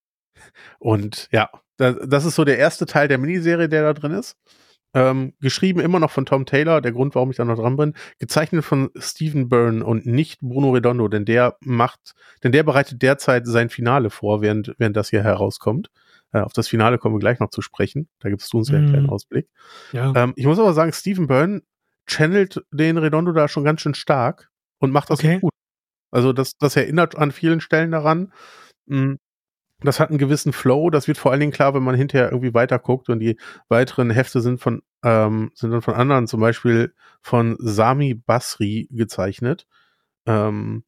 und ja, das, das ist so der erste Teil der Miniserie, der da drin ist. Ähm, geschrieben immer noch von Tom Taylor, der Grund, warum ich da noch dran bin. Gezeichnet von Stephen Byrne und nicht Bruno Redondo, denn der macht, denn der bereitet derzeit sein Finale vor, während, während das hier herauskommt. Äh, auf das Finale kommen wir gleich noch zu sprechen. Da gibst du uns ja einen Mhm. kleinen Ausblick. Ja. Ähm, ich muss aber sagen, Stephen Byrne channelt den Redondo da schon ganz schön stark und macht das Okay. gut. Also das, das erinnert an vielen Stellen daran. Mh, Das hat einen gewissen Flow. Das wird vor allen Dingen klar, wenn man hinterher irgendwie weiter guckt und die weiteren Hefte sind von ähm, sind dann von anderen, zum Beispiel von Sami Basri gezeichnet. Ähm,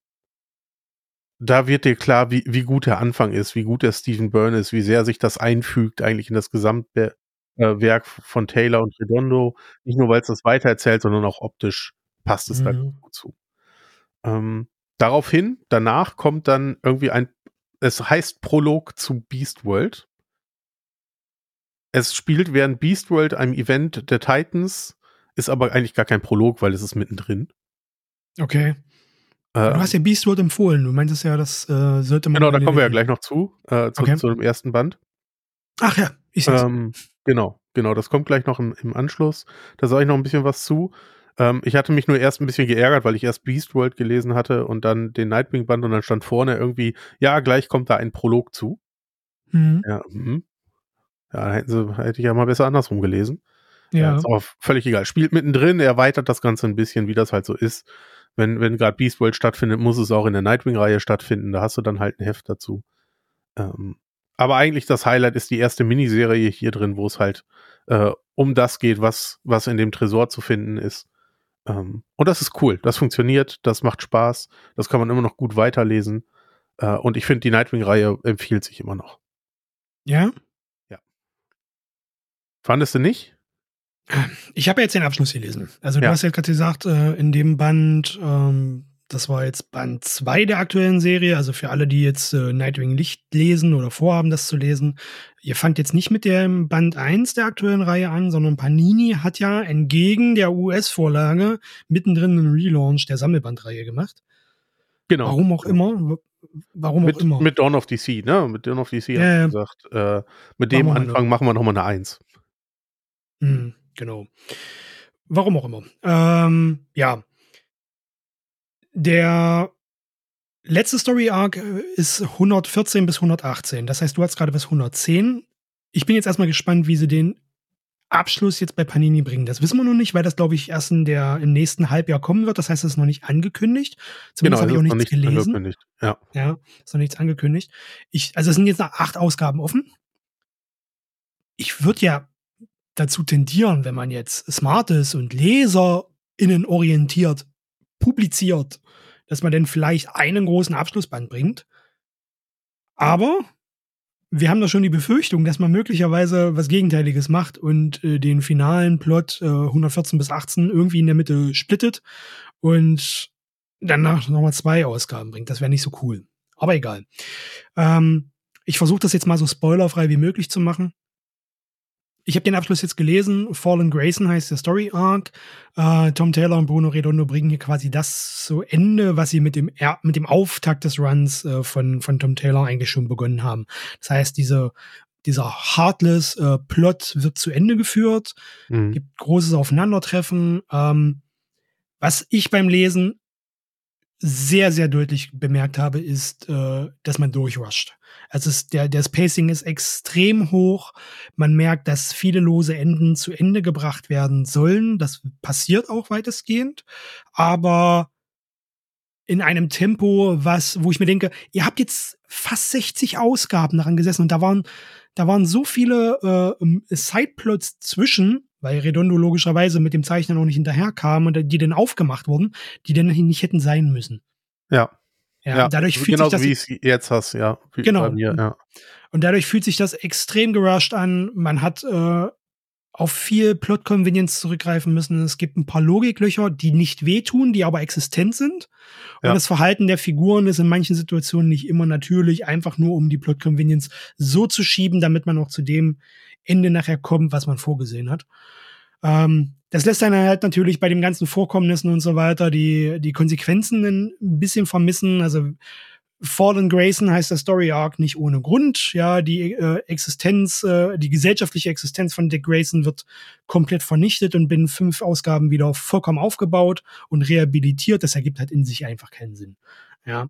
da wird dir klar, wie, wie gut der Anfang ist, wie gut der Stephen Byrne ist, wie sehr sich das einfügt eigentlich in das Gesamtwerk äh, von Taylor und Redondo. Nicht nur, weil es das weitererzählt, sondern auch optisch passt es da Mhm. gut zu. Ähm, daraufhin, danach kommt dann irgendwie ein, es heißt Prolog zu Beast World. Es spielt während Beast World, einem Event der Titans, ist aber eigentlich gar kein Prolog, weil es ist mittendrin. Okay. Ähm, Du hast ja Beast World empfohlen. Du meintest ja, das äh, sollte man. genau, da mal kommen wir ja lesen. gleich noch zu, äh, zu, Okay. zu dem ersten Band. Ach ja, ich seh's. Ähm, genau, genau, das kommt gleich noch im, im Anschluss. Da sage ich noch ein bisschen was zu. Ähm, ich hatte mich nur erst ein bisschen geärgert, weil ich erst Beast World gelesen hatte und dann den Nightwing-Band und dann stand vorne irgendwie, ja, gleich kommt da ein Prolog zu. Mhm. Ja, mhm. Ja, hätten sie, hätte ich ja mal besser andersrum gelesen. Ja, Ja. ist aber völlig egal. Spielt mittendrin, erweitert das Ganze ein bisschen, wie das halt so ist. Wenn, wenn gerade Beast World stattfindet, muss es auch in der Nightwing-Reihe stattfinden. Da hast du dann halt ein Heft dazu. Ähm, aber eigentlich das Highlight ist die erste Miniserie hier drin, wo es halt äh, um das geht, was, was in dem Tresor zu finden ist. Ähm, und das ist cool. Das funktioniert, das macht Spaß. Das kann man immer noch gut weiterlesen. Äh, und ich finde, die Nightwing-Reihe empfiehlt sich immer noch. Ja. Fandest du nicht? Ich habe ja jetzt den Abschluss gelesen. Also du Ja. hast ja gerade gesagt, äh, in dem Band, ähm, das war jetzt Band zwei der aktuellen Serie, also für alle, die jetzt äh, Nightwing nicht lesen oder vorhaben, das zu lesen. Ihr fangt jetzt nicht mit dem Band eins der aktuellen Reihe an, sondern Panini hat ja entgegen der U S-Vorlage mittendrin einen Relaunch der Sammelbandreihe gemacht. Genau. Warum auch immer. Warum mit, auch immer. mit Dawn of D C, ne? Mit Dawn of D C Ja, haben ja. wir gesagt, äh, mit dem Machen wir mal Anfang eine. machen wir nochmal eine Eins. Hm, genau. Warum auch immer. Ähm, ja. Der letzte Story-Arc ist hundertvierzehn bis hundertachtzehn. Das heißt, du hast gerade bis hundertzehn. Ich bin jetzt erstmal gespannt, wie sie den Abschluss jetzt bei Panini bringen. Das wissen wir noch nicht, weil das, glaube ich, erst in der, im nächsten Halbjahr kommen wird. Das heißt, es ist noch nicht angekündigt. Genau, Zumindest habe es ich auch ist noch nichts nicht gelesen. angekündigt. Ja. Ja, ist noch nichts angekündigt. Ich, also es sind jetzt noch acht Ausgaben offen. Ich würde ja dazu tendieren, wenn man jetzt smart ist und LeserInnen orientiert publiziert, dass man dann vielleicht einen großen Abschlussband bringt. Aber wir haben doch schon die Befürchtung, dass man möglicherweise was Gegenteiliges macht und äh, den finalen Plot äh, hundertvierzehn bis achtzehn irgendwie in der Mitte splittet und danach nochmal zwei Ausgaben bringt. Das wäre nicht so cool. Aber egal. Ähm, ich versuche das jetzt mal so spoilerfrei wie möglich zu machen. Ich habe den Abschluss jetzt gelesen. Fallen Grayson heißt der Story Arc. Äh, Tom Taylor und Bruno Redondo bringen hier quasi das zu Ende, was sie mit dem er mit dem Auftakt des Runs äh, von von Tom Taylor eigentlich schon begonnen haben. Das heißt, diese dieser Heartless äh, Plot wird zu Ende geführt. Mhm. Gibt großes Aufeinandertreffen. Ähm, was ich beim Lesen sehr, sehr deutlich bemerkt habe, ist, äh, dass man durchrusht. Also es, der, das Pacing ist extrem hoch. Man merkt, dass viele lose Enden zu Ende gebracht werden sollen. Das passiert auch weitestgehend. Aber in einem Tempo, was, wo ich mir denke, ihr habt jetzt fast sechzig Ausgaben daran gesessen und da waren, da waren so viele äh, Sideplots zwischen, weil Redondo logischerweise mit dem Zeichner noch nicht hinterherkam und die dann aufgemacht wurden, die dann nicht hätten sein müssen. Ja. Ja, ja. dadurch fühlt genauso sich das wie es jetzt hast, ja. Wie genau. Bei mir, ja. Und dadurch fühlt sich das extrem gerusht an. Man hat äh, auf viel Plot-Convenience zurückgreifen müssen. Es gibt ein paar Logiklöcher, die nicht wehtun, die aber existent sind. Und Ja. das Verhalten der Figuren ist in manchen Situationen nicht immer natürlich, einfach nur um die Plot-Convenience so zu schieben, damit man auch zu dem Ende nachher kommt, was man vorgesehen hat. Ähm, das lässt einen halt natürlich bei den ganzen Vorkommnissen und so weiter die, die Konsequenzen ein bisschen vermissen. Also Fallen Grayson heißt der Story Arc nicht ohne Grund. Ja, die äh, Existenz, äh, die gesellschaftliche Existenz von Dick Grayson wird komplett vernichtet und binnen fünf Ausgaben wieder vollkommen aufgebaut und rehabilitiert. Das ergibt halt in sich einfach keinen Sinn. Ja.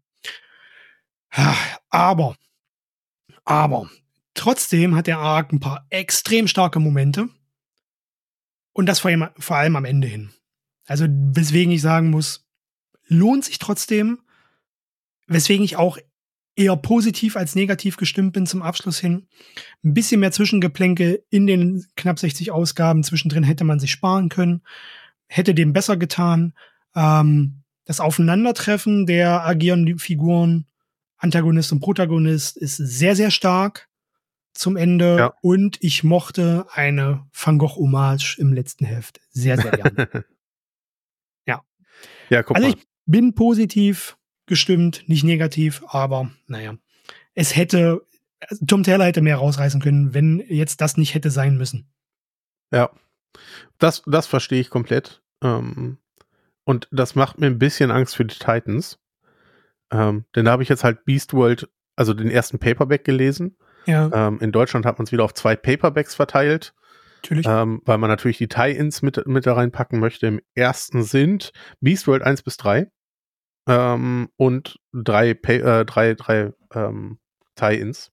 Aber, aber, trotzdem hat der Arc ein paar extrem starke Momente. Und das vor allem, vor allem am Ende hin. Also, weswegen ich sagen muss, lohnt sich trotzdem. Weswegen ich auch eher positiv als negativ gestimmt bin zum Abschluss hin. Ein bisschen mehr Zwischengeplänke in den knapp sechzig Ausgaben zwischendrin hätte man sich sparen können. Hätte dem besser getan. Ähm, das Aufeinandertreffen der agierenden Figuren, Antagonist und Protagonist, ist sehr, sehr stark zum Ende. Ja. Und ich mochte eine Van Gogh-Hommage im letzten Heft. Sehr, sehr gerne. ja. Ja, guck also mal. ich bin positiv gestimmt, nicht negativ, aber naja. Es hätte, Tom Taylor hätte mehr rausreißen können, wenn jetzt das nicht hätte sein müssen. Ja. Das, das verstehe ich komplett. Ähm, und das macht mir ein bisschen Angst für die Titans. Ähm, denn da habe ich jetzt halt Beast World, also den ersten Paperback gelesen. Ja, Ähm, in Deutschland hat man es wieder auf zwei Paperbacks verteilt. natürlich. Ähm, weil man natürlich die Tie-Ins mit, mit da reinpacken möchte. Im ersten sind Beast World eins bis drei ähm, und drei, Pa- äh, drei, drei ähm, Tie-Ins.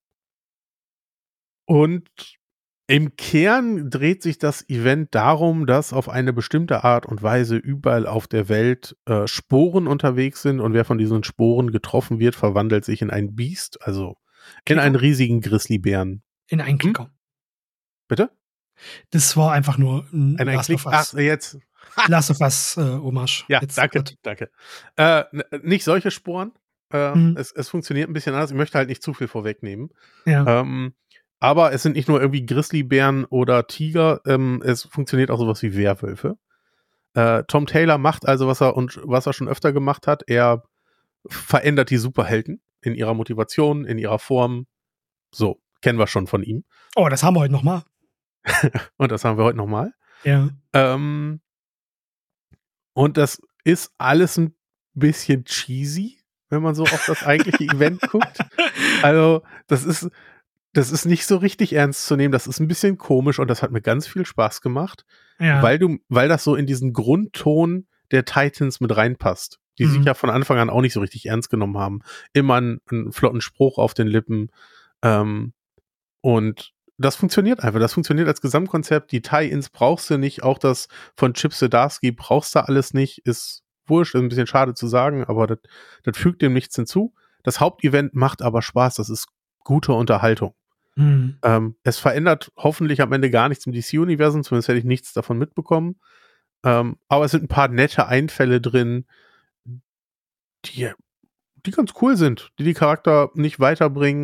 Und im Kern dreht sich das Event darum, dass auf eine bestimmte Art und Weise überall auf der Welt äh, Sporen unterwegs sind und wer von diesen Sporen getroffen wird, verwandelt sich in ein Biest, also in Klicker. einen riesigen Grizzlybären. In einen Klicker. Bitte? Das war einfach nur ein In einen Last Klick. of Ach, Us. jetzt. Last of Us äh, Hommage. Ja, Jetzt danke, wird- danke. Äh, n- nicht solche Sporen. Äh, Mhm. es, es funktioniert ein bisschen anders. Ich möchte halt nicht zu viel vorwegnehmen. Ja. Ähm, aber es sind nicht nur irgendwie Grizzlybären oder Tiger, ähm, es funktioniert auch sowas wie Werwölfe. Äh, Tom Taylor macht also, was er und was er schon öfter gemacht hat, er verändert die Superhelden in ihrer Motivation, in ihrer Form. So, kennen wir schon von ihm. Oh, das haben wir heute noch mal. Und das haben wir heute nochmal. Ja. Ähm, und das ist alles ein bisschen cheesy, wenn man so auf das eigentliche Event guckt. Also, das ist, das ist nicht so richtig ernst zu nehmen. Das ist ein bisschen komisch und das hat mir ganz viel Spaß gemacht, Ja. weil du, weil das so in diesen Grundton der Titans mit reinpasst, die Mhm. sich ja von Anfang an auch nicht so richtig ernst genommen haben. Immer einen, einen flotten Spruch auf den Lippen. Ähm, und das funktioniert einfach. Das funktioniert als Gesamtkonzept. Die Tie-Ins brauchst du nicht. Auch das von Chip Zdarsky brauchst du alles nicht. Ist wurscht. Ist ein bisschen schade zu sagen, aber das, das fügt dem nichts hinzu. Das Hauptevent macht aber Spaß. Das ist gute Unterhaltung. Mhm. Ähm, es verändert hoffentlich am Ende gar nichts im D C-Universum. Zumindest hätte ich nichts davon mitbekommen. Ähm, aber es sind ein paar nette Einfälle drin, die, die ganz cool sind, die die Charakter nicht weiterbringen,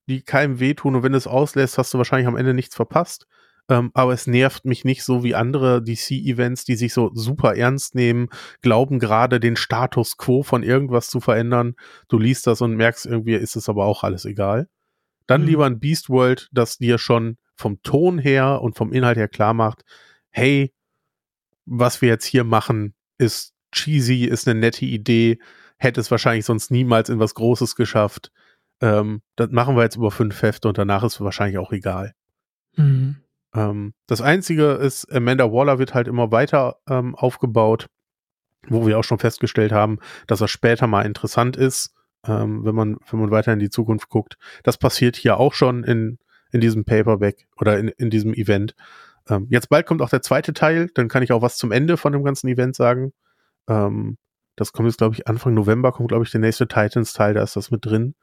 die keinem wehtun und wenn du es auslässt, hast du wahrscheinlich am Ende nichts verpasst. Ähm, aber es nervt mich nicht so wie andere D C-Events, die sich so super ernst nehmen, glauben gerade den Status quo von irgendwas zu verändern. Du liest das und merkst irgendwie, ist es aber auch alles egal. Dann Mhm. lieber ein Beast World, das dir schon vom Ton her und vom Inhalt her klar macht, hey, was wir jetzt hier machen, ist cheesy, ist eine nette Idee, hätte es wahrscheinlich sonst niemals in was Großes geschafft. Ähm, das machen wir jetzt über fünf Hefte und danach ist es wahrscheinlich auch egal. Mhm. Ähm, das Einzige ist, Amanda Waller wird halt immer weiter ähm, aufgebaut, wo wir auch schon festgestellt haben, dass er später mal interessant ist, ähm, wenn man, wenn man weiter in die Zukunft guckt. Das passiert hier auch schon in, in diesem Paperback oder in, in diesem Event. Ähm, jetzt bald kommt auch der zweite Teil, dann kann ich auch was zum Ende von dem ganzen Event sagen. Ähm, das kommt jetzt, glaube ich, Anfang November kommt, glaube ich, der nächste Titans-Teil, da ist das mit drin.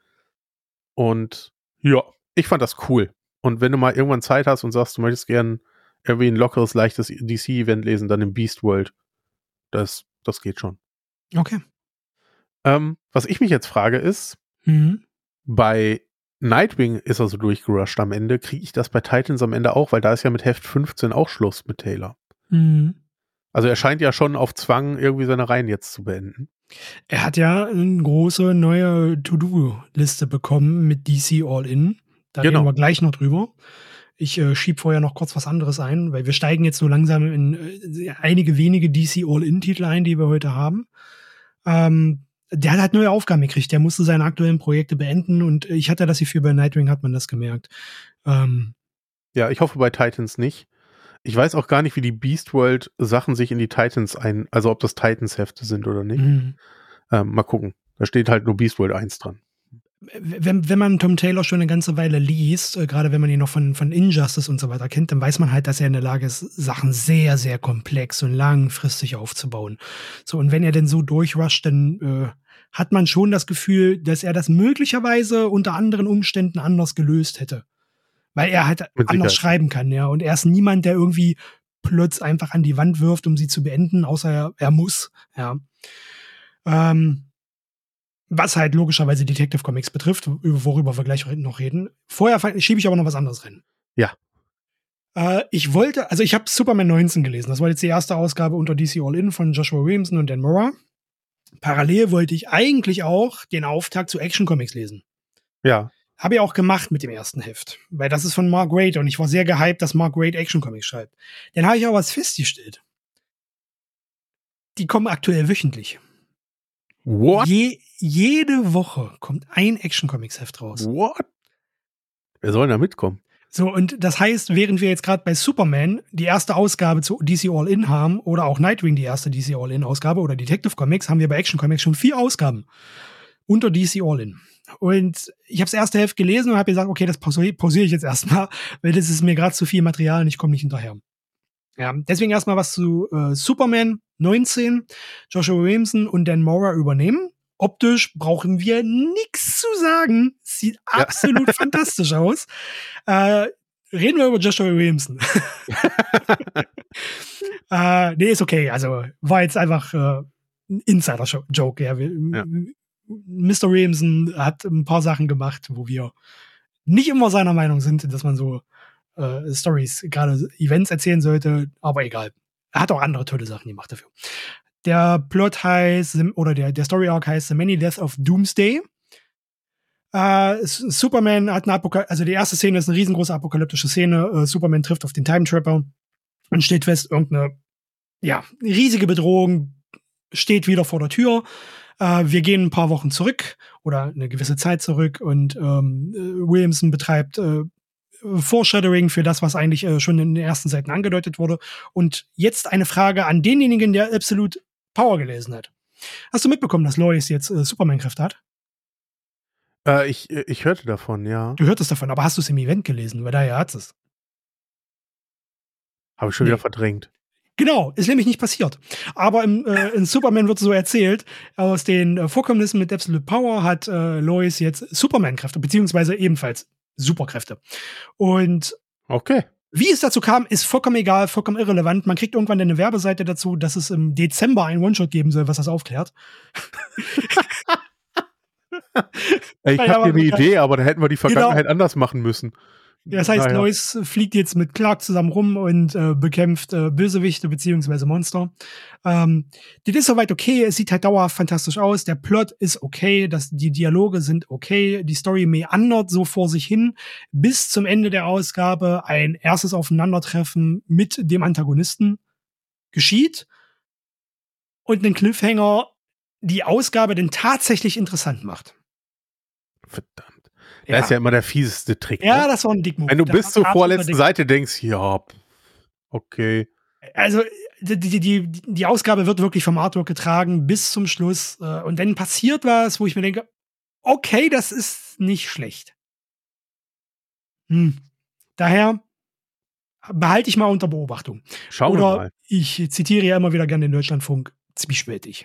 Und ja, ich fand das cool. Und wenn du mal irgendwann Zeit hast und sagst, du möchtest gern irgendwie ein lockeres, leichtes D C-Event lesen, dann im Beast World. Das, das geht schon. Okay. Ähm, was ich mich jetzt frage ist, Mhm. bei Nightwing ist er so durchgerusht am Ende. Kriege ich das bei Titans am Ende auch? Weil da ist ja mit Heft fünfzehn auch Schluss mit Taylor. Mhm. Also er scheint ja schon auf Zwang, irgendwie seine Reihen jetzt zu beenden. Er hat ja eine große neue To-Do-Liste bekommen mit D C All-In. Da Genau. reden wir gleich noch drüber. Ich äh, schieb vorher noch kurz was anderes ein, weil wir steigen jetzt so langsam in äh, einige wenige D C All-In-Titel ein, die wir heute haben. Ähm, der hat halt neue Aufgaben gekriegt. Der musste seine aktuellen Projekte beenden und ich hatte das Gefühl, bei Nightwing hat man das gemerkt. Ähm, Ja, ich hoffe bei Titans nicht. Ich weiß auch gar nicht, wie die Beast World Sachen sich in die Titans ein, also ob das Titans Hefte sind oder nicht. Mhm. Ähm, mal gucken. Da steht halt nur Beast World eins dran. Wenn, wenn man Tom Taylor schon eine ganze Weile liest, äh, gerade wenn man ihn noch von, von Injustice und so weiter kennt, dann weiß man halt, dass er in der Lage ist, Sachen sehr, sehr komplex und langfristig aufzubauen. So, und wenn er denn so durchrusht, dann äh, hat man schon das Gefühl, dass er das möglicherweise unter anderen Umständen anders gelöst hätte. Weil er halt Mit anders Sicherheit. schreiben kann, ja. Und er ist niemand, der irgendwie Plots einfach an die Wand wirft, um sie zu beenden, außer er, er muss, ja. Ähm, Was halt logischerweise Detective Comics betrifft, worüber wir gleich noch reden. Vorher schiebe ich aber noch was anderes rein. Ja. Äh, ich wollte, also ich habe Superman neunzehn gelesen. Das war jetzt die erste Ausgabe unter D C All-In von Joshua Williamson und Dan Mora. Parallel wollte ich eigentlich auch den Auftakt zu Action Comics lesen. Ja. Habe ich auch gemacht mit dem ersten Heft. Weil das ist von Mark Waid und ich war sehr gehypt, dass Mark Waid Action Comics schreibt. Dann habe ich auch was festgestellt. Die kommen aktuell wöchentlich. What? Je, jede Woche kommt ein Action-Comics-Heft raus. What? Wer soll denn da mitkommen? So, und das heißt, während wir jetzt gerade bei Superman die erste Ausgabe zu D C All-In haben oder auch Nightwing die erste D C All-In-Ausgabe oder Detective Comics, haben wir bei Action Comics schon vier Ausgaben unter D C All-In. Und ich habe das erste Heft gelesen und habe gesagt, okay, das pausiere pausier ich jetzt erstmal, weil das ist mir gerade zu viel Material und ich komme nicht hinterher. Ja, deswegen erstmal was zu äh, Superman neunzehn, Joshua Williamson und Dan Mora übernehmen. Optisch brauchen wir nichts zu sagen. Sieht Ja. absolut fantastisch aus. Äh, reden wir über Joshua Williamson. äh, nee, ist okay. Also war jetzt einfach äh, ein Insider-Joke. Ja. Ja. Mister Williamson hat ein paar Sachen gemacht, wo wir nicht immer seiner Meinung sind, dass man so äh, Stories, gerade Events erzählen sollte, aber egal. Er hat auch andere tolle Sachen gemacht dafür. Der Plot heißt, oder der, der Story Arc heißt The Many Deaths of Doomsday. Äh, Superman hat eine Apokalypse, also die erste Szene ist eine riesengroße apokalyptische Szene. Äh, Superman trifft auf den Time Trapper und steht fest, irgendeine, ja, riesige Bedrohung steht wieder vor der Tür. Äh, wir gehen ein paar Wochen zurück oder eine gewisse Zeit zurück und ähm, Williamson betreibt äh, Foreshadowing für das, was eigentlich äh, schon in den ersten Seiten angedeutet wurde. Und jetzt eine Frage an denjenigen, der Absolute Power gelesen hat. Hast du mitbekommen, dass Lois jetzt äh, Superman-Kräfte hat? Äh, ich, ich hörte davon, ja. Du hörtest davon, aber hast du es im Event gelesen? Weil daher hat es. Habe ich schon Nee. wieder verdrängt. Genau, ist nämlich nicht passiert. Aber im, äh, in Superman wird so erzählt, aus den äh, Vorkommnissen mit Absolute Power hat äh, Lois jetzt Superman-Kräfte, beziehungsweise ebenfalls Superkräfte. Und Okay. wie es dazu kam, ist vollkommen egal, vollkommen irrelevant. Man kriegt irgendwann eine Werbeseite dazu, dass es im Dezember einen One-Shot geben soll, was das aufklärt. Ich Naja, habe hier eine aber- Idee, aber da hätten wir die Vergangenheit Genau. anders machen müssen. Ja, das heißt, Naja. Lois fliegt jetzt mit Clark zusammen rum und äh, bekämpft äh, Bösewichte beziehungsweise Monster. Ähm, das ist soweit okay. Es sieht halt dauerhaft fantastisch aus. Der Plot ist okay. Das, die Dialoge sind okay. Die Story meandert so vor sich hin. Bis zum Ende der Ausgabe ein erstes Aufeinandertreffen mit dem Antagonisten geschieht. Und einen Cliffhanger die Ausgabe denn tatsächlich interessant macht. Verdammt. Das ist ja immer der fieseste Trick. Ja, ne? das war ein Dickmove. Wenn du Das bis war zur absoluter vorletzten Dick- Seite denkst, ja, pff, okay. Also die, die, die, die Ausgabe wird wirklich vom Artwork getragen bis zum Schluss. äh, Und dann passiert was, wo ich mir denke, okay, das ist nicht schlecht. Hm. Daher behalte ich mal unter Beobachtung. Schauen wir Oder mal. ich zitiere ja immer wieder gerne den Deutschlandfunk, zwiespältig.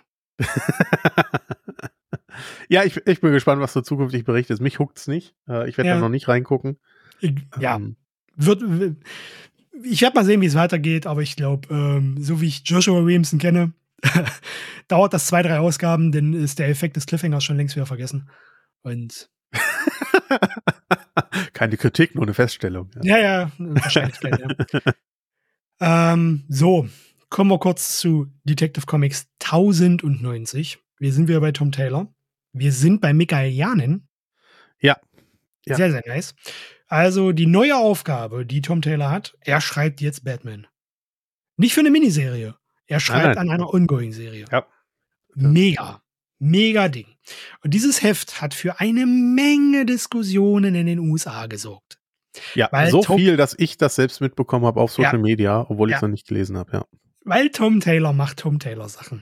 Ja, ich, ich bin gespannt, was du zukünftig berichtest. Mich huckt's nicht. Äh, ich werde Ja. da noch nicht reingucken. Ich, ja, Ähm, wird, ich werde mal sehen, wie es weitergeht, aber ich glaube, ähm, so wie ich Joshua Williamson kenne, dauert das zwei, drei Ausgaben, dann ist der Effekt des Cliffhangers schon längst wieder vergessen. Und Keine Kritik, nur eine Feststellung. Ja. ja, ja, wahrscheinlich. ja. ähm, so, kommen wir kurz zu Detective Comics tausendneunzig. Wir sind wieder bei Tom Taylor. Wir sind bei Michael Janin. Ja. Ja. Sehr, sehr nice. Also die neue Aufgabe, die Tom Taylor hat, er schreibt jetzt Batman. Nicht für eine Miniserie. Er schreibt nein. an einer Ongoing-Serie. Ja. Mega. Mega Ding. Und dieses Heft hat für eine Menge Diskussionen in den U S A gesorgt. Ja, Weil so Tom- viel, dass ich das selbst mitbekommen habe auf Social Ja. Media, obwohl ich Ja. es noch nicht gelesen habe, ja. Weil Tom Taylor macht Tom Taylor Sachen.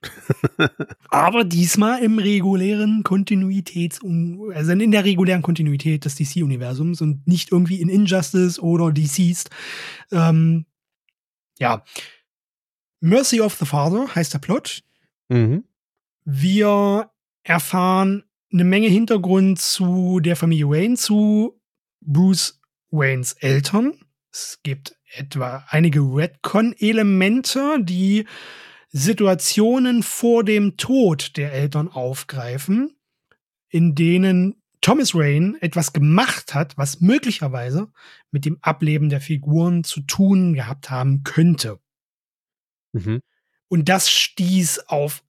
Aber diesmal im regulären Kontinuitäts- also in der regulären Kontinuität des D C-Universums und nicht irgendwie in Injustice oder Deceased. Ähm, ja. Mercy of the Father heißt der Plot. Mhm. Wir erfahren eine Menge Hintergrund zu der Familie Wayne, zu Bruce Waynes Eltern. Es gibt etwa einige Retcon-Elemente, die Situationen vor dem Tod der Eltern aufgreifen, in denen Thomas Wayne etwas gemacht hat, was möglicherweise mit dem Ableben der Figuren zu tun gehabt haben könnte. Mhm. Und das stieß auf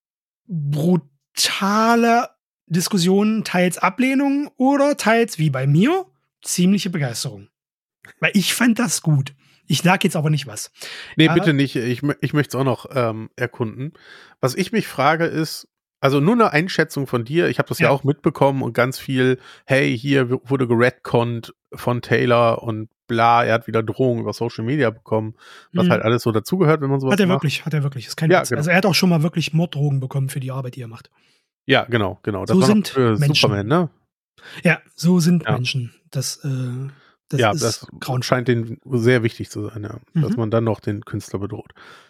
brutale Diskussionen, teils Ablehnung oder teils, wie bei mir, ziemliche Begeisterung. Weil ich fand das gut. Ich sag jetzt aber nicht was. Nee, Äh, bitte nicht. Ich, mö- ich möchte es auch noch ähm, erkunden. Was ich mich frage ist, also nur eine Einschätzung von dir, ich habe das ja. Ja. auch mitbekommen und ganz viel, hey, hier w- wurde geredconnt von Taylor und bla, er hat wieder Drohungen über Social Media bekommen, was Mhm. halt alles so dazugehört, wenn man sowas Hat er macht. wirklich, hat er wirklich. Ist kein Ja, Witz. genau. Also er hat auch schon mal wirklich Morddrogen bekommen für die Arbeit, die er macht. Ja, genau, genau. Das So war noch sind für Menschen. Superman, ne? Ja, so sind Ja. Menschen. Das, äh, das ja, ist das grauenvoll. scheint denen sehr wichtig zu sein, ja. Dass Mhm. man dann noch den Künstler bedroht.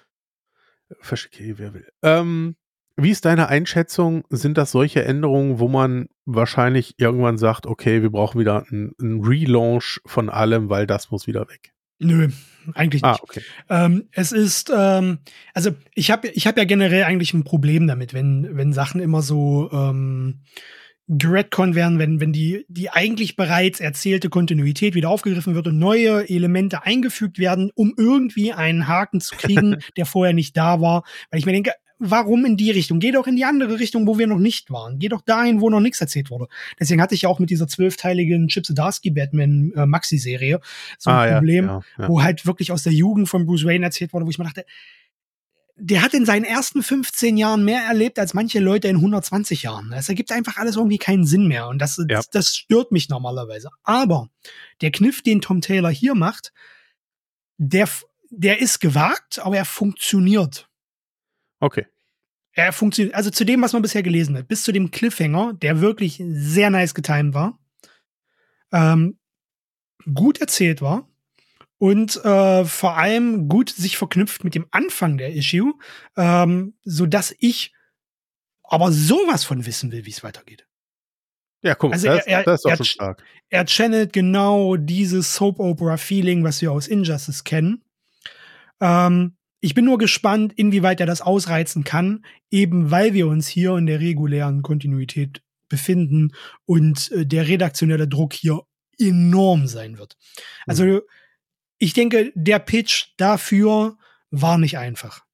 Verschicke, wer will. Ähm, wie ist deine Einschätzung? Sind das solche Änderungen, wo man wahrscheinlich irgendwann sagt, okay, wir brauchen wieder einen, einen Relaunch von allem, weil das muss wieder weg? Nö, eigentlich nicht. Ah, okay. Ähm, es ist, ähm, also ich habe ich hab ja generell eigentlich ein Problem damit, wenn, wenn Sachen immer so ähm, geredconnt werden, wenn, wenn die, die eigentlich bereits erzählte Kontinuität wieder aufgegriffen wird und neue Elemente eingefügt werden, um irgendwie einen Haken zu kriegen, der vorher nicht da war. Weil ich mir denke, warum in die Richtung? Geh doch in die andere Richtung, wo wir noch nicht waren. Geh doch dahin, wo noch nichts erzählt wurde. Deswegen hatte ich ja auch mit dieser zwölfteiligen Chip Zdarsky Batman äh, Maxi-Serie so ein ah, ja, Problem, ja, ja. wo halt wirklich aus der Jugend von Bruce Wayne erzählt wurde, wo ich mir dachte, der hat in seinen ersten fünfzehn Jahren mehr erlebt als manche Leute in hundertzwanzig Jahren. Das ergibt einfach alles irgendwie keinen Sinn mehr. Und das, Ja. das stört mich normalerweise. Aber der Kniff, den Tom Taylor hier macht, der, der ist gewagt, aber er funktioniert. Okay. Er funktioniert, also zu dem, was man bisher gelesen hat, bis zu dem Cliffhanger, der wirklich sehr nice getimed war, ähm, gut erzählt war und äh, vor allem gut sich verknüpft mit dem Anfang der Issue, ähm, so dass ich aber sowas von wissen will, wie es weitergeht. Ja, guck, Also das, er- er- das ist doch er- schon stark. Er channelt genau dieses Soap-Opera-Feeling, was wir aus Injustice kennen. Ähm, ich bin nur gespannt, inwieweit er das ausreizen kann, eben weil wir uns hier in der regulären Kontinuität befinden und äh, der redaktionelle Druck hier enorm sein wird. Also mhm. ich denke, der Pitch dafür war nicht einfach.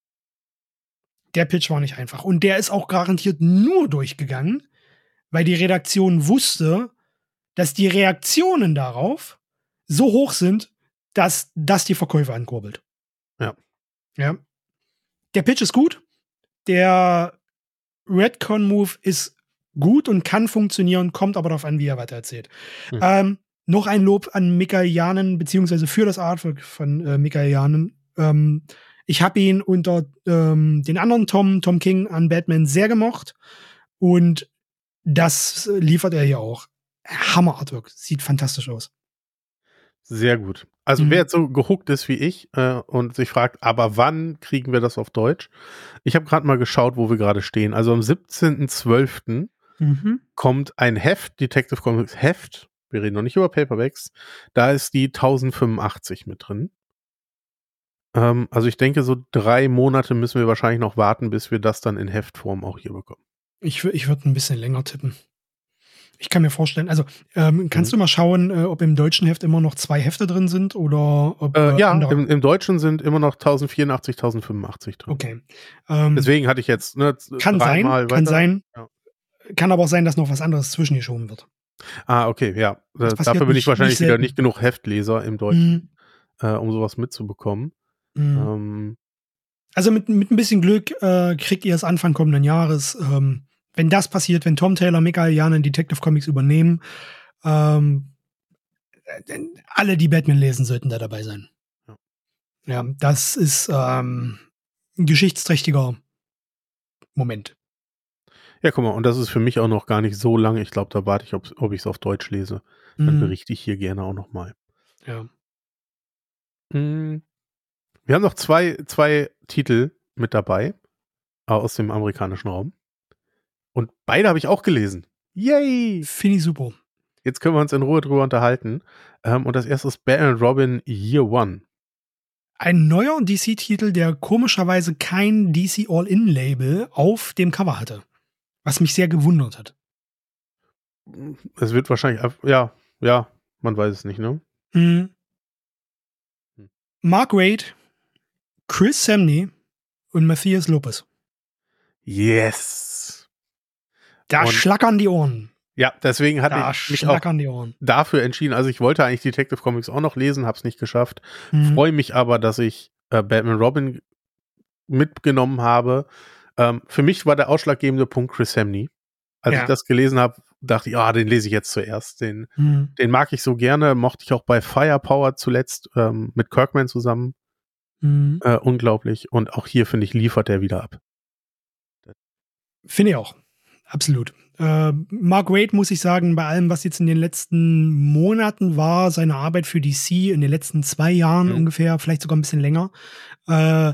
Der Pitch war nicht einfach. Und der ist auch garantiert nur durchgegangen, weil die Redaktion wusste, dass die Reaktionen darauf so hoch sind, dass das die Verkäufe ankurbelt. Ja. Ja. Der Pitch ist gut. Der Redcon-Move ist gut und kann funktionieren, kommt aber darauf an, wie er weitererzählt. Mhm. Ähm, noch ein Lob an Mikael Janen, beziehungsweise für das Artwork von äh, Mikael Janen. Ähm, ich habe ihn unter ähm, den anderen Tom, Tom King an Batman sehr gemocht. Und das liefert er hier auch. Hammer-Artwork. Sieht fantastisch aus. Sehr gut. Also mhm. wer jetzt so gehuckt ist wie ich äh, und sich fragt, aber wann kriegen wir das auf Deutsch? Ich habe gerade mal geschaut, wo wir gerade stehen. Also am siebzehnten zwölften Mhm. kommt ein Heft, Detective Comics Heft. Wir reden noch nicht über Paperbacks. Da ist die tausendfünfundachtzig mit drin. Ähm, also ich denke, so drei Monate müssen wir wahrscheinlich noch warten, bis wir das dann in Heftform auch hier bekommen. Ich, ich würde ein bisschen länger tippen. Ich kann mir vorstellen, also ähm, kannst mhm. du mal schauen, äh, ob im deutschen Heft immer noch zwei Hefte drin sind oder ob äh, äh, ja, im, im Deutschen sind immer noch tausendvierundachtzig, tausendfünfundachtzig drin. Okay. Ähm, Deswegen hatte ich jetzt ne, kann sein, weiter. kann sein. Ja. Kann aber auch sein, dass noch was anderes zwischengeschoben wird. Ah, okay, ja. Dafür bin nicht, ich wahrscheinlich nicht wieder nicht genug Heftleser im Deutschen, mhm. äh, um sowas mitzubekommen. Mhm. Ähm, also mit, mit ein bisschen Glück äh, kriegt ihr es Anfang kommenden Jahres. Ähm, wenn das passiert, wenn Tom Taylor, Mikael Janen Detective Comics übernehmen, ähm, alle, die Batman lesen, sollten da dabei sein. Ja, ja das ist ähm, ein geschichtsträchtiger Moment. Ja, guck mal, und das ist für mich auch noch gar nicht so lange. Ich glaube, da warte ich, ob, ob ich es auf Deutsch lese. Dann mhm. berichte ich hier gerne auch noch mal. Ja. Mhm. Wir haben noch zwei, zwei Titel mit dabei aus dem amerikanischen Raum. Und beide habe ich auch gelesen. Yay! Finde ich super. Jetzt können wir uns in Ruhe drüber unterhalten. Ähm, und das erste ist Batman Robin Year One. Ein neuer D C-Titel, der komischerweise kein D C All-In-Label auf dem Cover hatte. Was mich sehr gewundert hat. Es wird wahrscheinlich, ja, ja, man weiß es nicht, ne? Mhm. Mark Waid, Chris Samney und Matthias Lopez. Yes! Da und schlackern die Ohren. Ja, deswegen hatte da ich mich auch dafür entschieden. Also ich wollte eigentlich Detective Comics auch noch lesen, habe es nicht geschafft. Mhm. Freue mich aber, dass ich äh, Batman Robin mitgenommen habe. Ähm, für mich war der ausschlaggebende Punkt Chris Samney. Als ja. ich das gelesen habe, dachte ich, ah, den lese ich jetzt zuerst. Den, mhm. den mag ich so gerne, mochte ich auch bei Firepower zuletzt ähm, mit Kirkman zusammen. Mhm. Äh, unglaublich. Und auch hier, finde ich, liefert er wieder ab. Finde ich auch. Absolut. Äh, Mark Waid, muss ich sagen, bei allem, was jetzt in den letzten Monaten war, seine Arbeit für D C, in den letzten zwei Jahren mhm. ungefähr, vielleicht sogar ein bisschen länger. Äh,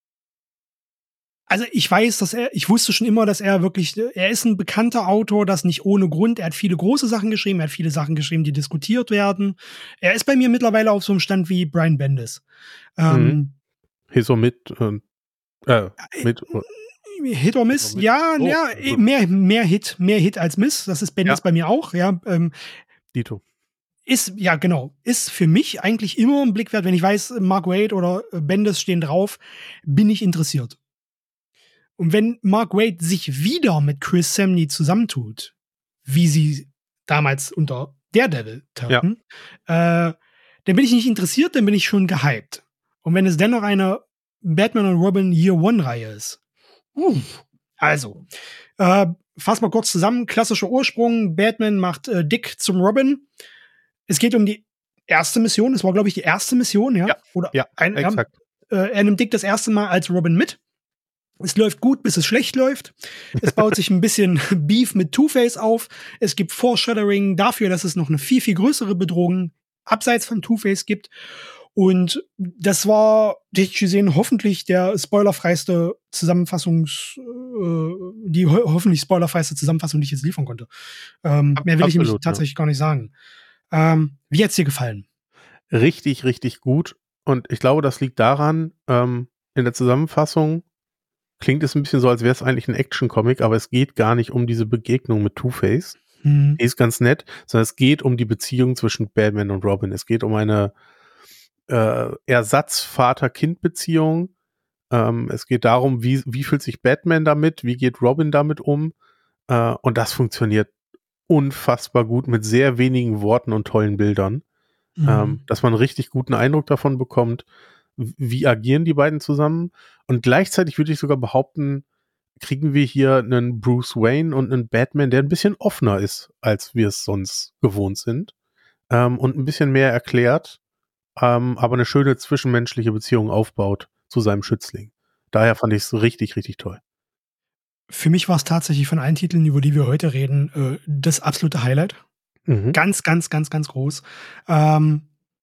also ich weiß, dass er, ich wusste schon immer, dass er wirklich, er ist ein bekannter Autor, das nicht ohne Grund. Er hat viele große Sachen geschrieben, er hat viele Sachen geschrieben, die diskutiert werden. Er ist bei mir mittlerweile auf so einem Stand wie Brian Bendis. Ähm, mhm. Hier so mit, äh, äh, mit Hit or Miss, ja, oh, ja also. mehr, mehr Hit, mehr Hit als Miss. Das ist Bendis ja. bei mir auch, ja. Ähm, Dito. Ist, ja, genau. Ist für mich eigentlich immer ein Blick wert, wenn ich weiß, Mark Waid oder Bendis stehen drauf, bin ich interessiert. Und wenn Mark Waid sich wieder mit Chris Samney zusammentut, wie sie damals unter Daredevil taten, ja. äh, dann bin ich nicht interessiert, dann bin ich schon gehypt. Und wenn es dennoch eine Batman und Robin Year One-Reihe ist, Uh, also, äh, fass mal kurz zusammen. Klassischer Ursprung. Batman macht äh, Dick zum Robin. Es geht um die erste Mission. Es war, glaube ich, die erste Mission, ja? Ja, Oder ja ein, exakt. Äh, er nimmt Dick das erste Mal als Robin mit. Es läuft gut, bis es schlecht läuft. Es baut sich ein bisschen Beef mit Two-Face auf. Es gibt Foreshadowing dafür, dass es noch eine viel, viel größere Bedrohung abseits von Two-Face gibt. Und das war, technisch gesehen, hoffentlich der spoilerfreiste Zusammenfassungs, äh, die ho- hoffentlich spoilerfreiste Zusammenfassung, die ich jetzt liefern konnte. Ähm, mehr will Absolut, ich nämlich tatsächlich ja. gar nicht sagen. Ähm, wie hat's dir gefallen? Richtig, richtig gut. Und ich glaube, das liegt daran, ähm, in der Zusammenfassung, klingt es ein bisschen so, als wäre es eigentlich ein Action-Comic, aber es geht gar nicht um diese Begegnung mit Two-Face. Mhm. Die ist ganz nett, sondern es geht um die Beziehung zwischen Batman und Robin. Es geht um eine äh, Ersatz-Vater-Kind-Beziehung. Ähm, es geht darum, wie, wie fühlt sich Batman damit, wie geht Robin damit um. Äh, und das funktioniert unfassbar gut mit sehr wenigen Worten und tollen Bildern. Mhm. Ähm, dass man einen richtig guten Eindruck davon bekommt, wie agieren die beiden zusammen. Und gleichzeitig würde ich sogar behaupten, kriegen wir hier einen Bruce Wayne und einen Batman, der ein bisschen offener ist, als wir es sonst gewohnt sind. Ähm, und ein bisschen mehr erklärt, ähm, aber eine schöne zwischenmenschliche Beziehung aufbaut zu seinem Schützling. Daher fand ich es richtig, richtig toll. Für mich war es tatsächlich von allen Titeln, über die wir heute reden, äh, das absolute Highlight. Mhm. Ganz, ganz, ganz, ganz groß. Ähm,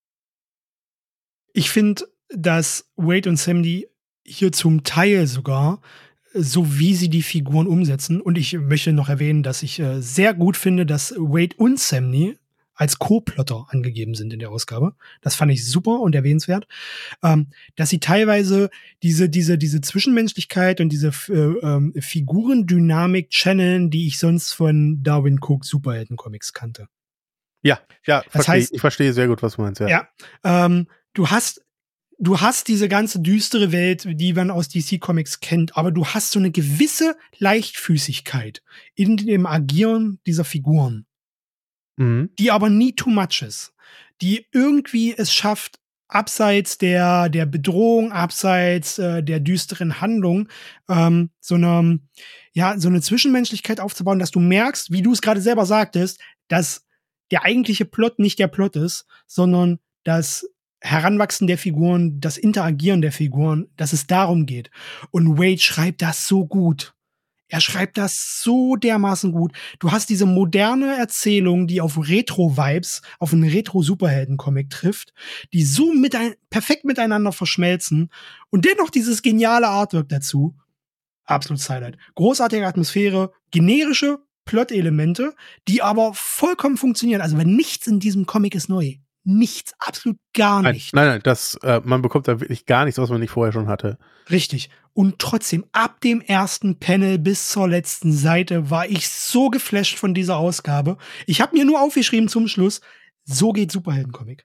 ich finde, dass Wade und Samney hier zum Teil sogar, so wie sie die Figuren umsetzen, und ich möchte noch erwähnen, dass ich äh, sehr gut finde, dass Wade und Samney als Co-Plotter angegeben sind in der Ausgabe. Das fand ich super und erwähnenswert. Ähm, dass sie teilweise diese, diese, diese Zwischenmenschlichkeit und diese äh, ähm, Figurendynamik channeln, die ich sonst von Darwin Cook Superhelden-Comics kannte. Ja, ja, Das versteh, heißt, ich verstehe sehr gut, was du meinst. Ja, ja ähm, du hast Du hast diese ganze düstere Welt, die man aus D C Comics kennt, aber du hast so eine gewisse Leichtfüßigkeit in dem Agieren dieser Figuren, mhm. die aber nie too much ist, die irgendwie es schafft, abseits der, der Bedrohung, abseits äh, der düsteren Handlung, ähm, so eine, ja, so eine Zwischenmenschlichkeit aufzubauen, dass du merkst, wie du es gerade selber sagtest, dass der eigentliche Plot nicht der Plot ist, sondern das Heranwachsen der Figuren, das Interagieren der Figuren, dass es darum geht. Und Wade schreibt das so gut. Er schreibt das so dermaßen gut. Du hast diese moderne Erzählung, die auf Retro-Vibes, auf einen Retro-Superhelden-Comic trifft, die so mit ein, perfekt miteinander verschmelzen und dennoch dieses geniale Artwork dazu. Absolutes Highlight. Großartige Atmosphäre, generische Plot-Elemente, die aber vollkommen funktionieren. Also wenn nichts in diesem Comic ist neu. Nichts, absolut gar Nein, nichts. nein, nein, das, äh, man bekommt da wirklich gar nichts, was man nicht vorher schon hatte. Richtig. Und trotzdem, ab dem ersten Panel bis zur letzten Seite war ich so geflasht von dieser Ausgabe. Ich habe mir nur aufgeschrieben zum Schluss, so geht Superhelden-Comic.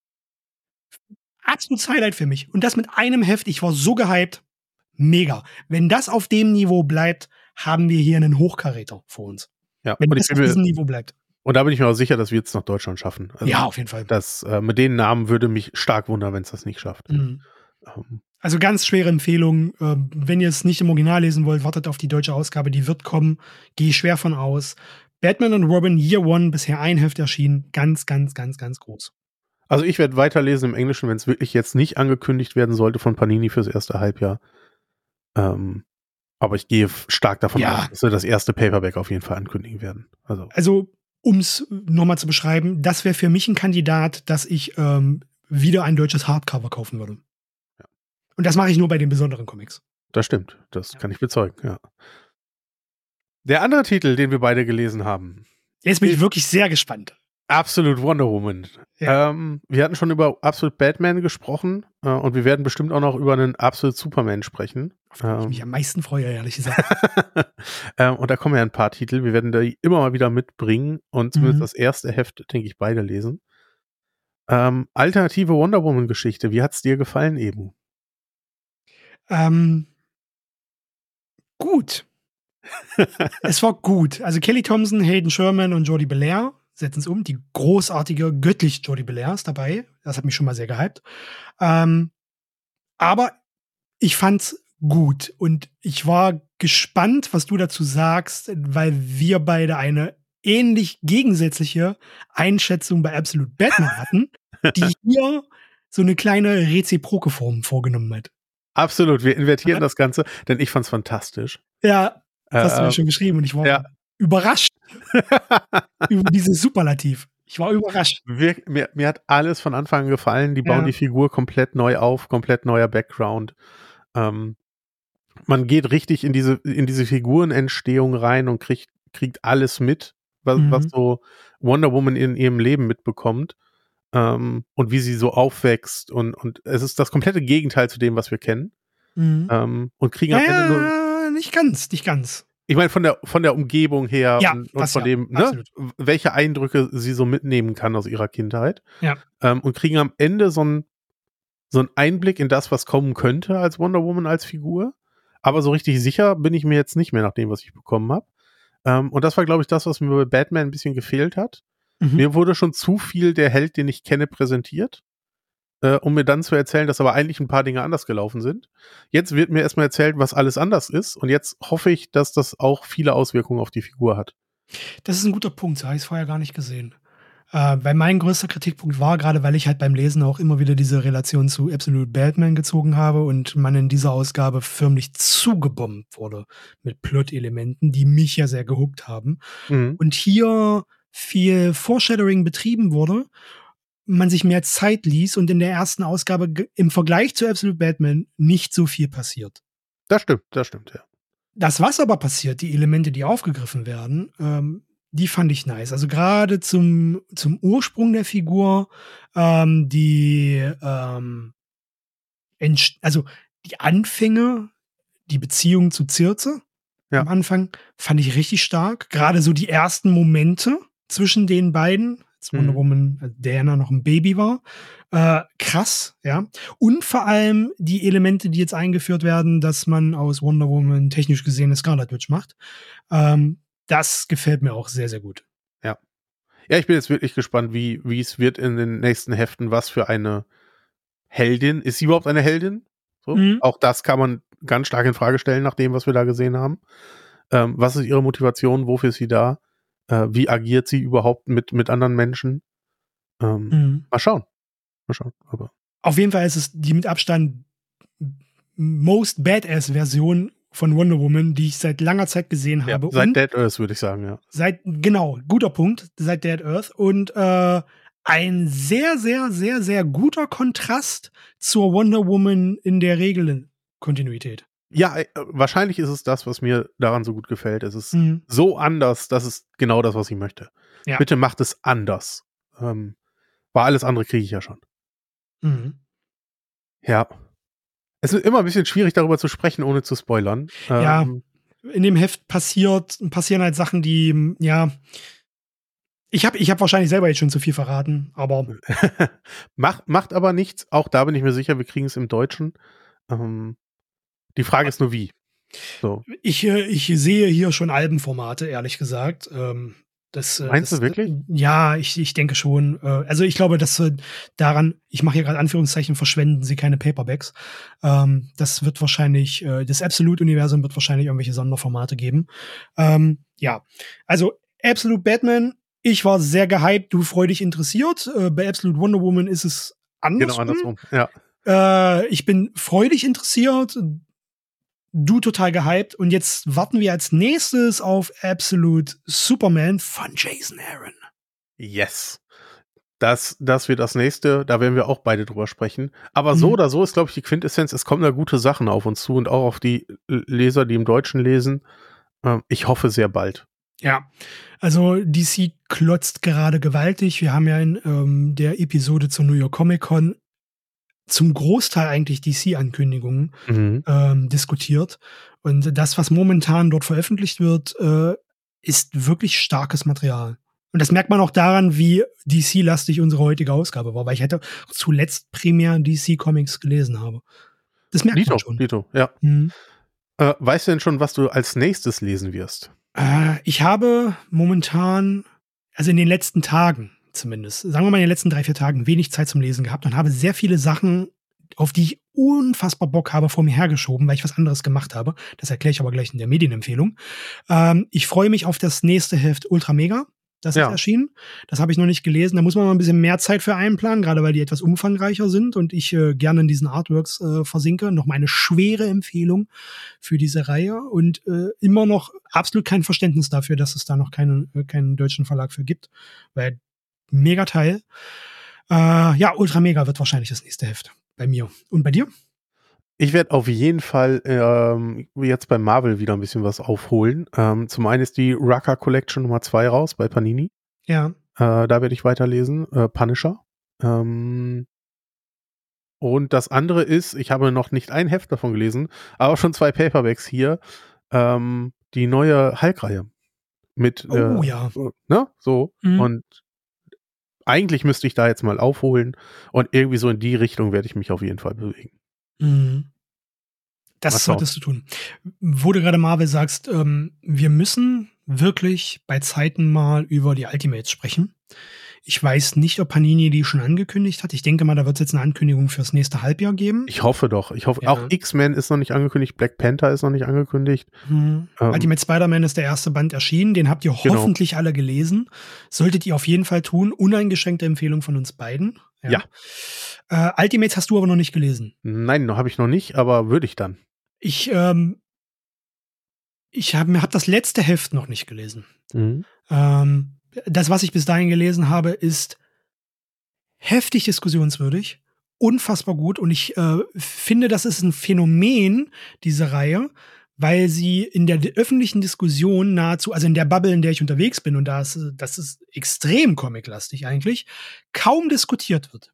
Absolutes Highlight für mich. Und das mit einem Heft. Ich war so gehypt. Mega. Wenn das auf dem Niveau bleibt, haben wir hier einen Hochkaräter vor uns. Ja, Wenn und das ich auf bin mir, diesem Niveau bleibt. Und da bin ich mir auch sicher, dass wir jetzt nach Deutschland schaffen. Also ja, auf jeden Fall. Das, äh, mit den Namen würde mich stark wundern, wenn es das nicht schafft. Mhm. Ähm, Also ganz schwere Empfehlung. Äh, wenn ihr es nicht im Original lesen wollt, wartet auf die deutsche Ausgabe. Die wird kommen. Gehe ich schwer von aus. Batman und Robin Year One, bisher ein Heft erschienen. Ganz, ganz, ganz, ganz groß. Also ich werde weiterlesen im Englischen, wenn es wirklich jetzt nicht angekündigt werden sollte von Panini fürs erste Halbjahr. Ähm, aber ich gehe stark davon Ja. aus, dass wir das erste Paperback auf jeden Fall ankündigen werden. Also, Also um es nochmal zu beschreiben, das wäre für mich ein Kandidat, dass ich ähm, wieder ein deutsches Hardcover kaufen würde. Ja. Und das mache ich nur bei den besonderen Comics. Das stimmt, das Ja. kann ich bezeugen, ja. Der andere Titel, den wir beide gelesen haben. Jetzt bin ich wirklich sehr gespannt. Absolute Wonder Woman. Ja. Ähm, wir hatten schon über Absolute Batman gesprochen äh, und wir werden bestimmt auch noch über einen Absolute Superman sprechen. Auf den ich ähm, mich am meisten freue, ehrlich gesagt. ähm, und da kommen ja ein paar Titel. Wir werden die immer mal wieder mitbringen und zumindest Mhm. das erste Heft, denke ich, beide lesen. Ähm, alternative Wonder Woman Geschichte. Wie hat's dir gefallen, Ebu? Ähm, gut. Es war gut. Also Kelly Thompson, Hayden Sherman und Jodie Belair setzen es um. Die großartige, göttliche Jodie Belair ist dabei. Das hat mich schon mal sehr gehypt. Ähm, aber ich fand's gut und ich war gespannt, was du dazu sagst, weil wir beide eine ähnlich gegensätzliche Einschätzung bei Absolute Batman hatten, die hier so eine kleine reziproke Form vorgenommen hat. Absolut, wir invertieren das Ganze, denn ich fand's fantastisch. Ja, das hast du Äh, mir schon geschrieben und ich war ja. überrascht über dieses Superlativ. Ich war überrascht. Wir, mir, mir hat alles von Anfang an gefallen. Die bauen Ja. die Figur komplett neu auf, komplett neuer Background. Ähm, man geht richtig in diese, in diese Figurenentstehung rein und kriegt, kriegt alles mit, was, Mhm. was so Wonder Woman in ihrem Leben mitbekommt. Ähm, und wie sie so aufwächst. Und, und es ist das komplette Gegenteil zu dem, was wir kennen. Mhm. Ähm, und kriegen am Ja, Ende nur. nicht ganz, nicht ganz. Ich meine, von der, von der Umgebung her Ja, und, und das von ja, dem, ne, absolut. welche Eindrücke sie so mitnehmen kann aus ihrer Kindheit. Ja. Ähm, und kriegen am Ende so einen so einen Einblick in das, was kommen könnte als Wonder Woman als Figur. Aber so richtig sicher bin ich mir jetzt nicht mehr nach dem, was ich bekommen habe. Ähm, und das war, glaube ich, das, was mir bei Batman ein bisschen gefehlt hat. Mhm. Mir wurde schon zu viel der Held, den ich kenne, präsentiert, äh, um mir dann zu erzählen, dass aber eigentlich ein paar Dinge anders gelaufen sind. Jetzt wird mir erstmal erzählt, was alles anders ist. Und jetzt hoffe ich, dass das auch viele Auswirkungen auf die Figur hat. Das ist ein guter Punkt, so habe ich es vorher gar nicht gesehen. Äh, weil mein größter Kritikpunkt war, gerade weil ich halt beim Lesen auch immer wieder diese Relation zu Absolute Batman gezogen habe und man in dieser Ausgabe förmlich zugebombt wurde mit Plot-Elementen, die mich ja sehr gehuckt haben. Mhm. Und hier viel Foreshadowing betrieben wurde, man sich mehr Zeit ließ und in der ersten Ausgabe ge- im Vergleich zu Absolute Batman nicht so viel passiert. Das stimmt, das stimmt, ja. Das, was aber passiert, die Elemente, die aufgegriffen werden, ähm, die fand ich nice. Also gerade zum, zum Ursprung der Figur, ähm, die, ähm, entst- also die Anfänge, die Beziehung zu Circe Ja. am Anfang, fand ich richtig stark. Gerade so die ersten Momente zwischen den beiden, als Wonder Mhm. Woman, äh, Diana noch ein Baby war. Äh, krass, ja. Und vor allem die Elemente, die jetzt eingeführt werden, dass man aus Wonder Woman technisch gesehen eine Scarlet Witch macht. Ähm, das gefällt mir auch sehr, sehr gut. Ja, ich bin jetzt wirklich gespannt, wie wie es wird in den nächsten Heften, was für eine Heldin. Ist sie überhaupt eine Heldin? So? Mhm. Auch das kann man ganz stark in Frage stellen, nach dem, was wir da gesehen haben. Ähm, was ist ihre Motivation? Wofür ist sie da? Äh, wie agiert sie überhaupt mit, mit anderen Menschen? Ähm, Mhm. Mal schauen. Mal schauen. Aber Auf jeden Fall ist es die mit Abstand most Badass-Version von Wonder Woman, die ich seit langer Zeit gesehen ja, habe. seit Und Dead Earth, würde ich sagen, ja. Seit, genau, guter Punkt, seit Dead Earth. Und äh, ein sehr, sehr, sehr, sehr guter Kontrast zur Wonder Woman in der Regelkontinuität. Ja, äh, wahrscheinlich ist es das, was mir daran so gut gefällt. Es ist Mhm. so anders, das ist genau das, was ich möchte. Ja. Bitte macht es anders. Ähm, weil alles andere kriege ich ja schon. Mhm. Ja. Es ist immer ein bisschen schwierig, darüber zu sprechen, ohne zu spoilern. Ja, Ähm, in dem Heft passiert, passieren halt Sachen, die, ja, ich habe ich hab wahrscheinlich selber jetzt schon zu viel verraten, aber macht, macht aber nichts. Auch da bin ich mir sicher, wir kriegen es im Deutschen. Ähm, die Frage ist nur, wie. So. ich, äh, ich sehe hier schon Albenformate, ehrlich gesagt. Ähm, das, äh, Meinst das, du wirklich? Ja, ich, ich denke schon. Äh, also ich glaube, dass äh, daran, ich mache hier gerade Anführungszeichen, verschwenden sie keine Paperbacks. Ähm, das wird wahrscheinlich, äh, das Absolute-Universum wird wahrscheinlich irgendwelche Sonderformate geben. Ähm, ja, also Absolute Batman, ich war sehr gehypt, du freudig interessiert. Äh, bei Absolute Wonder Woman ist es andersrum. Genau andersrum, ja. Äh, ich bin freudig interessiert, du total gehypt und jetzt warten wir als nächstes auf Absolute Superman von Jason Aaron. Yes. Das, das wird das nächste, da werden wir auch beide drüber sprechen. Aber so Mhm. oder so ist, glaube ich, die Quintessenz, es kommen da gute Sachen auf uns zu und auch auf die Leser, die im Deutschen lesen. Ähm, ich hoffe sehr bald. Ja, also D C klotzt gerade gewaltig. Wir haben ja in ähm, der Episode zur New York Comic Con zum Großteil eigentlich D C-Ankündigungen Mhm. ähm, diskutiert. Und das, was momentan dort veröffentlicht wird, äh, ist wirklich starkes Material. Und das merkt man auch daran, wie D C-lastig unsere heutige Ausgabe war, weil ich hätte zuletzt primär D C-Comics gelesen habe. Das merkt man Dito, schon. Dito, ja. Mhm. Äh, weißt du denn schon, was du als nächstes lesen wirst? Äh, ich habe momentan, also in den letzten Tagen zumindest, sagen wir mal in den letzten drei, vier Tagen, wenig Zeit zum Lesen gehabt und habe sehr viele Sachen, auf die ich unfassbar Bock habe, vor mir hergeschoben, weil ich was anderes gemacht habe. Das erkläre ich aber gleich in der Medienempfehlung. Ähm, ich freue mich auf das nächste Heft Ultra Mega. Das Ja. ist erschienen. Das habe ich noch nicht gelesen. Da muss man mal ein bisschen mehr Zeit für einplanen, gerade weil die etwas umfangreicher sind und ich äh, gerne in diesen Artworks äh, versinke. Noch mal eine schwere Empfehlung für diese Reihe und äh, immer noch absolut kein Verständnis dafür, dass es da noch keinen, äh, keinen deutschen Verlag für gibt. Weil mega Teil. Äh, ja, Ultra Mega wird wahrscheinlich das nächste Heft bei mir. Und bei dir? Ich werde auf jeden Fall ähm, jetzt bei Marvel wieder ein bisschen was aufholen. Ähm, zum einen ist die Rucker Collection Nummer zwei raus bei Panini. Ja. Äh, da werde ich weiterlesen. Äh, Punisher. Ähm, und das andere ist, ich habe noch nicht ein Heft davon gelesen, aber schon zwei Paperbacks hier. ähm, die neue Hulk-Reihe. Mit, Oh äh, ja. ne, so. Mhm. Und eigentlich müsste ich da jetzt mal aufholen und irgendwie so in die Richtung werde ich mich auf jeden Fall bewegen. Mhm. Mal Das schauen. solltest du tun. Wo du gerade Marvel sagst, ähm, wir müssen wirklich bei Zeiten mal über die Ultimates sprechen. Ich weiß nicht, ob Panini die schon angekündigt hat. Ich denke mal, da wird es jetzt eine Ankündigung fürs nächste Halbjahr geben. Ich hoffe doch. Ich hoffe, Ja. auch X-Men ist noch nicht angekündigt, Black Panther ist noch nicht angekündigt. Hm. Ähm, Ultimate Spider-Man ist der erste Band erschienen. Den habt ihr Genau. hoffentlich alle gelesen. Solltet ihr auf jeden Fall tun. Uneingeschränkte Empfehlung von uns beiden. Ja. Äh, Ultimates hast du aber noch nicht gelesen. Nein, noch habe ich noch nicht, aber würde ich dann. Ich, ähm, ich habe hab das letzte Heft noch nicht gelesen. Mhm. Ähm, das, was ich bis dahin gelesen habe, ist heftig diskussionswürdig, unfassbar gut. Und ich äh, finde, das ist ein Phänomen, diese Reihe, weil sie in der öffentlichen Diskussion nahezu, also in der Bubble, in der ich unterwegs bin, und das, das ist extrem comiclastig eigentlich, kaum diskutiert wird.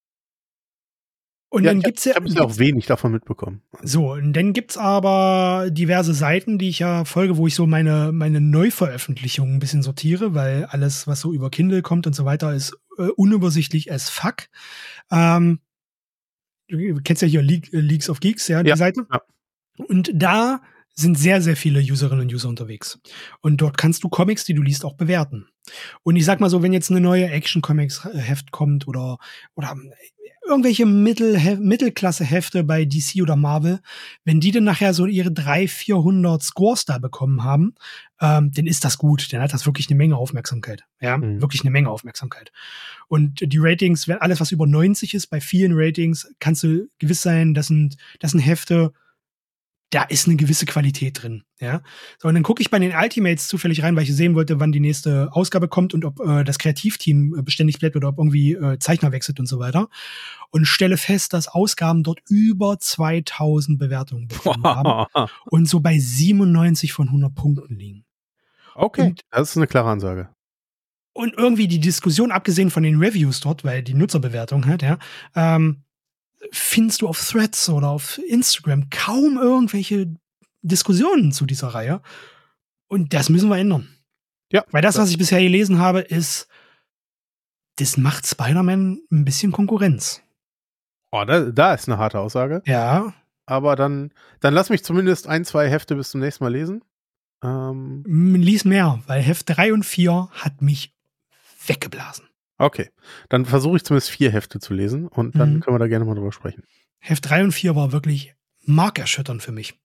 Und Ja, dann ich gibt's habe ja, hab bisher auch wenig davon mitbekommen. so, und dann gibt's aber diverse Seiten, die ich ja folge, wo ich so meine, meine Neuveröffentlichungen ein bisschen sortiere, weil alles, was so über Kindle kommt und so weiter, ist äh, unübersichtlich as fuck. Ähm, du kennst ja hier League, äh, Leagues of Geeks, ja, die Ja, Seite. ja. Und da sind sehr, sehr viele Userinnen und User unterwegs. Und dort kannst du Comics, die du liest, auch bewerten. Und ich sag mal so, wenn jetzt eine neue Action-Comics-Heft kommt oder, oder irgendwelche Mittel, Mittelklasse-Hefte bei D C oder Marvel, wenn die dann nachher so ihre dreihundert, vierhundert Scores da bekommen haben, ähm, dann ist das gut. Dann hat das wirklich eine Menge Aufmerksamkeit. Ja, Mhm. wirklich eine Menge Aufmerksamkeit. Und die Ratings, wenn alles, was über neunzig ist, bei vielen Ratings, kannst du gewiss sein, das sind, das sind Hefte, da ist eine gewisse Qualität drin, ja. So, und dann gucke ich bei den Ultimates zufällig rein, weil ich sehen wollte, wann die nächste Ausgabe kommt und ob äh, das Kreativteam äh, beständig bleibt oder ob irgendwie äh, Zeichner wechselt und so weiter. Und stelle fest, dass Ausgaben dort über zweitausend Bewertungen bekommen haben und so bei siebenundneunzig von hundert Punkten liegen. Okay, Und, das ist eine klare Ansage. und irgendwie die Diskussion, abgesehen von den Reviews dort, weil die Nutzerbewertung hat, ja, ähm, findest du auf Threads oder auf Instagram kaum irgendwelche Diskussionen zu dieser Reihe. Und das müssen wir ändern. Ja. Weil das, was ich bisher gelesen habe, ist, das macht Spider-Man ein bisschen Konkurrenz. Oh, da, da ist eine harte Aussage. Ja. Aber dann, dann lass mich zumindest ein, zwei Hefte bis zum nächsten Mal lesen. Ähm, Lies mehr, weil Heft drei und vier hat mich weggeblasen. okay, dann versuche ich zumindest vier Hefte zu lesen und dann Mhm. können wir da gerne mal drüber sprechen. Heft drei und vier war wirklich markerschütternd für mich.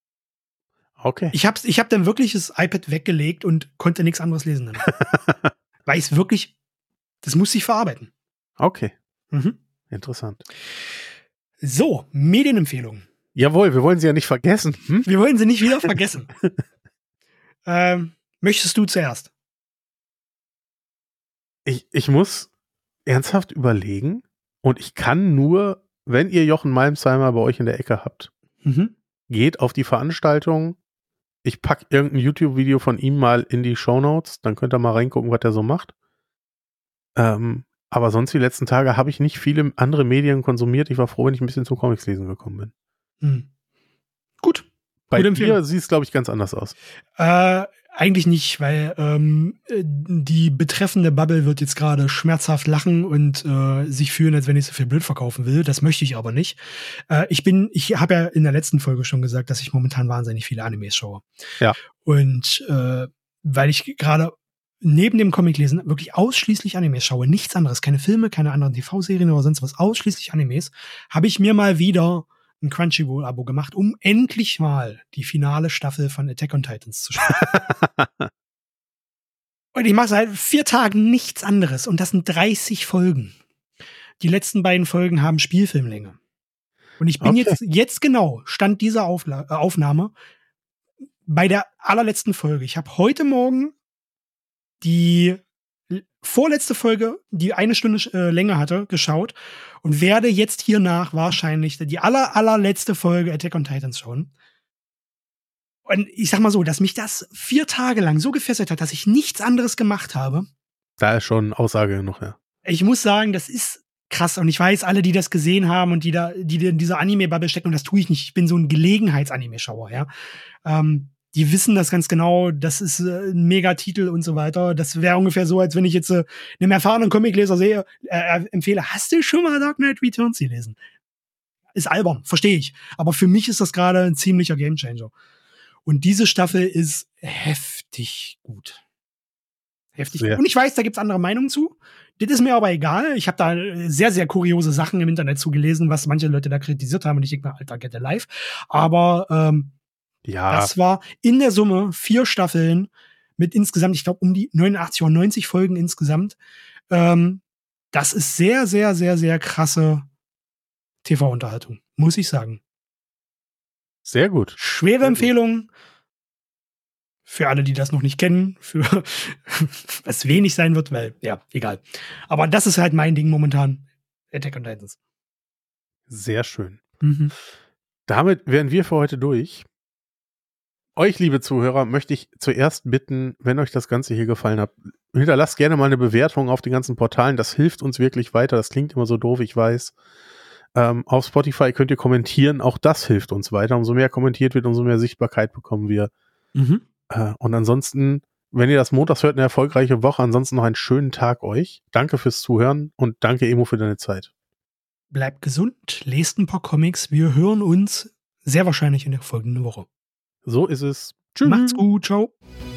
Okay. Ich habe ich hab dann wirklich das iPad weggelegt und konnte nichts anderes lesen danach. Weil ich es wirklich, das musste ich verarbeiten. Okay, Mhm. interessant. So, Medienempfehlung. Jawohl, wir wollen sie ja nicht vergessen. Hm? Wir wollen sie nicht wieder vergessen. ähm, möchtest du zuerst? Ich, ich muss ernsthaft überlegen und ich kann nur, wenn ihr Jochen Malmsheimer bei euch in der Ecke habt, Mhm. geht auf die Veranstaltung. Ich packe irgendein YouTube-Video von ihm mal in die Shownotes, dann könnt ihr mal reingucken, was er so macht. Ähm, aber sonst die letzten Tage habe ich nicht viele andere Medien konsumiert. Ich war froh, wenn ich ein bisschen zum Comics lesen gekommen bin. Hm. Gut. Bei Gute Empfehlung. dir sieht es, glaube ich, ganz anders aus. Äh, eigentlich nicht, weil ähm, äh, die betreffende Bubble wird jetzt gerade schmerzhaft lachen und äh, sich fühlen, als wenn ich so viel blöd verkaufen will. Das möchte ich aber nicht. Äh, ich bin, ich habe ja in der letzten Folge schon gesagt, dass ich momentan wahnsinnig viele Animes schaue. Ja. Und äh, weil ich gerade neben dem Comiclesen wirklich ausschließlich Animes schaue, nichts anderes, keine Filme, keine anderen T V-Serien oder sonst was, ausschließlich Animes, habe ich mir mal wieder ein Crunchyroll-Abo gemacht, um endlich mal die finale Staffel von Attack on Titans zu schauen. Und ich mache seit vier Tagen nichts anderes. Und das sind dreißig Folgen. Die letzten beiden Folgen haben Spielfilmlänge. Und ich bin Okay. jetzt, jetzt genau, Stand dieser Aufla- äh, Aufnahme, bei der allerletzten Folge. Ich habe heute Morgen die l- vorletzte Folge, die eine Stunde äh, länger hatte, geschaut und werde jetzt hiernach wahrscheinlich die aller, allerletzte Folge Attack on Titans schauen. Und ich sag mal so, dass mich das vier Tage lang so gefesselt hat, dass ich nichts anderes gemacht habe. Da ist schon Aussage genug, ja. Ich muss sagen, das ist krass. Und ich weiß, alle, die das gesehen haben und die da, die in dieser Anime-Bubble stecken, und das tue ich nicht. Ich bin so ein Gelegenheits-Anime-Schauer, ja. Ähm, die wissen das ganz genau, das ist äh, ein Megatitel und so weiter. Das wäre ungefähr so, als wenn ich jetzt äh, einem erfahrenen Comicleser sehe, äh, empfehle, hast du schon mal Dark Knight Returns gelesen? Ist albern, verstehe ich. Aber für mich ist das gerade ein ziemlicher Gamechanger. Und diese Staffel ist heftig gut. Heftig Sehr. gut. Und ich weiß, da gibt's andere Meinungen zu. Das ist mir aber egal. Ich habe da sehr, sehr kuriose Sachen im Internet zugelesen, was manche Leute da kritisiert haben. Und ich denke mir, Alter, get alive. Aber ähm, Ja, das war in der Summe vier Staffeln mit insgesamt, ich glaube, um die neunundachtzig oder neunzig Folgen insgesamt. Ähm, das ist sehr, sehr, sehr, sehr krasse T V-Unterhaltung, muss ich sagen. sehr gut. Schwere Sehr Empfehlung für alle, die das noch nicht kennen, für was wenig sein wird, weil, ja, egal. Aber das ist halt mein Ding momentan, Attack on Titans. Sehr schön. Mhm. Damit wären wir für heute durch. Euch, liebe Zuhörer, möchte ich zuerst bitten, wenn euch das Ganze hier gefallen hat, hinterlasst gerne mal eine Bewertung auf den ganzen Portalen. Das hilft uns wirklich weiter. Das klingt immer so doof, ich weiß. Ähm, auf Spotify könnt ihr kommentieren. Auch das hilft uns weiter. Umso mehr kommentiert wird, umso mehr Sichtbarkeit bekommen wir. Mhm. Äh, und ansonsten, wenn ihr das montags hört, eine erfolgreiche Woche. Ansonsten noch einen schönen Tag euch. Danke fürs Zuhören und danke, Emo, für deine Zeit. Bleibt gesund, lest ein paar Comics. Wir hören uns sehr wahrscheinlich in der folgenden Woche. So ist es. Tschüss. Macht's gut, ciao.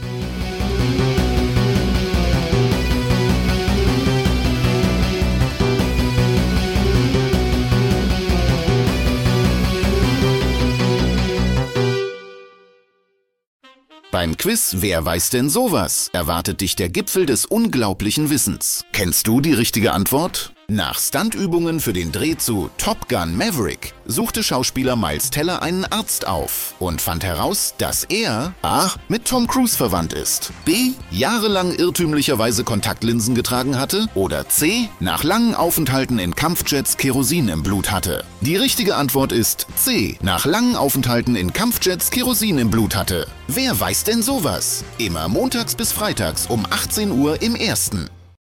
Beim Quiz Wer weiß denn sowas? Erwartet dich der Gipfel des unglaublichen Wissens. Kennst du die richtige Antwort? Nach Stuntübungen für den Dreh zu Top Gun Maverick suchte Schauspieler Miles Teller einen Arzt auf und fand heraus, dass er A. mit Tom Cruise verwandt ist, B. jahrelang irrtümlicherweise Kontaktlinsen getragen hatte oder C. nach langen Aufenthalten in Kampfjets Kerosin im Blut hatte. Die richtige Antwort ist C. nach langen Aufenthalten in Kampfjets Kerosin im Blut hatte. Wer weiß denn sowas? Immer montags bis freitags um achtzehn Uhr im Ersten.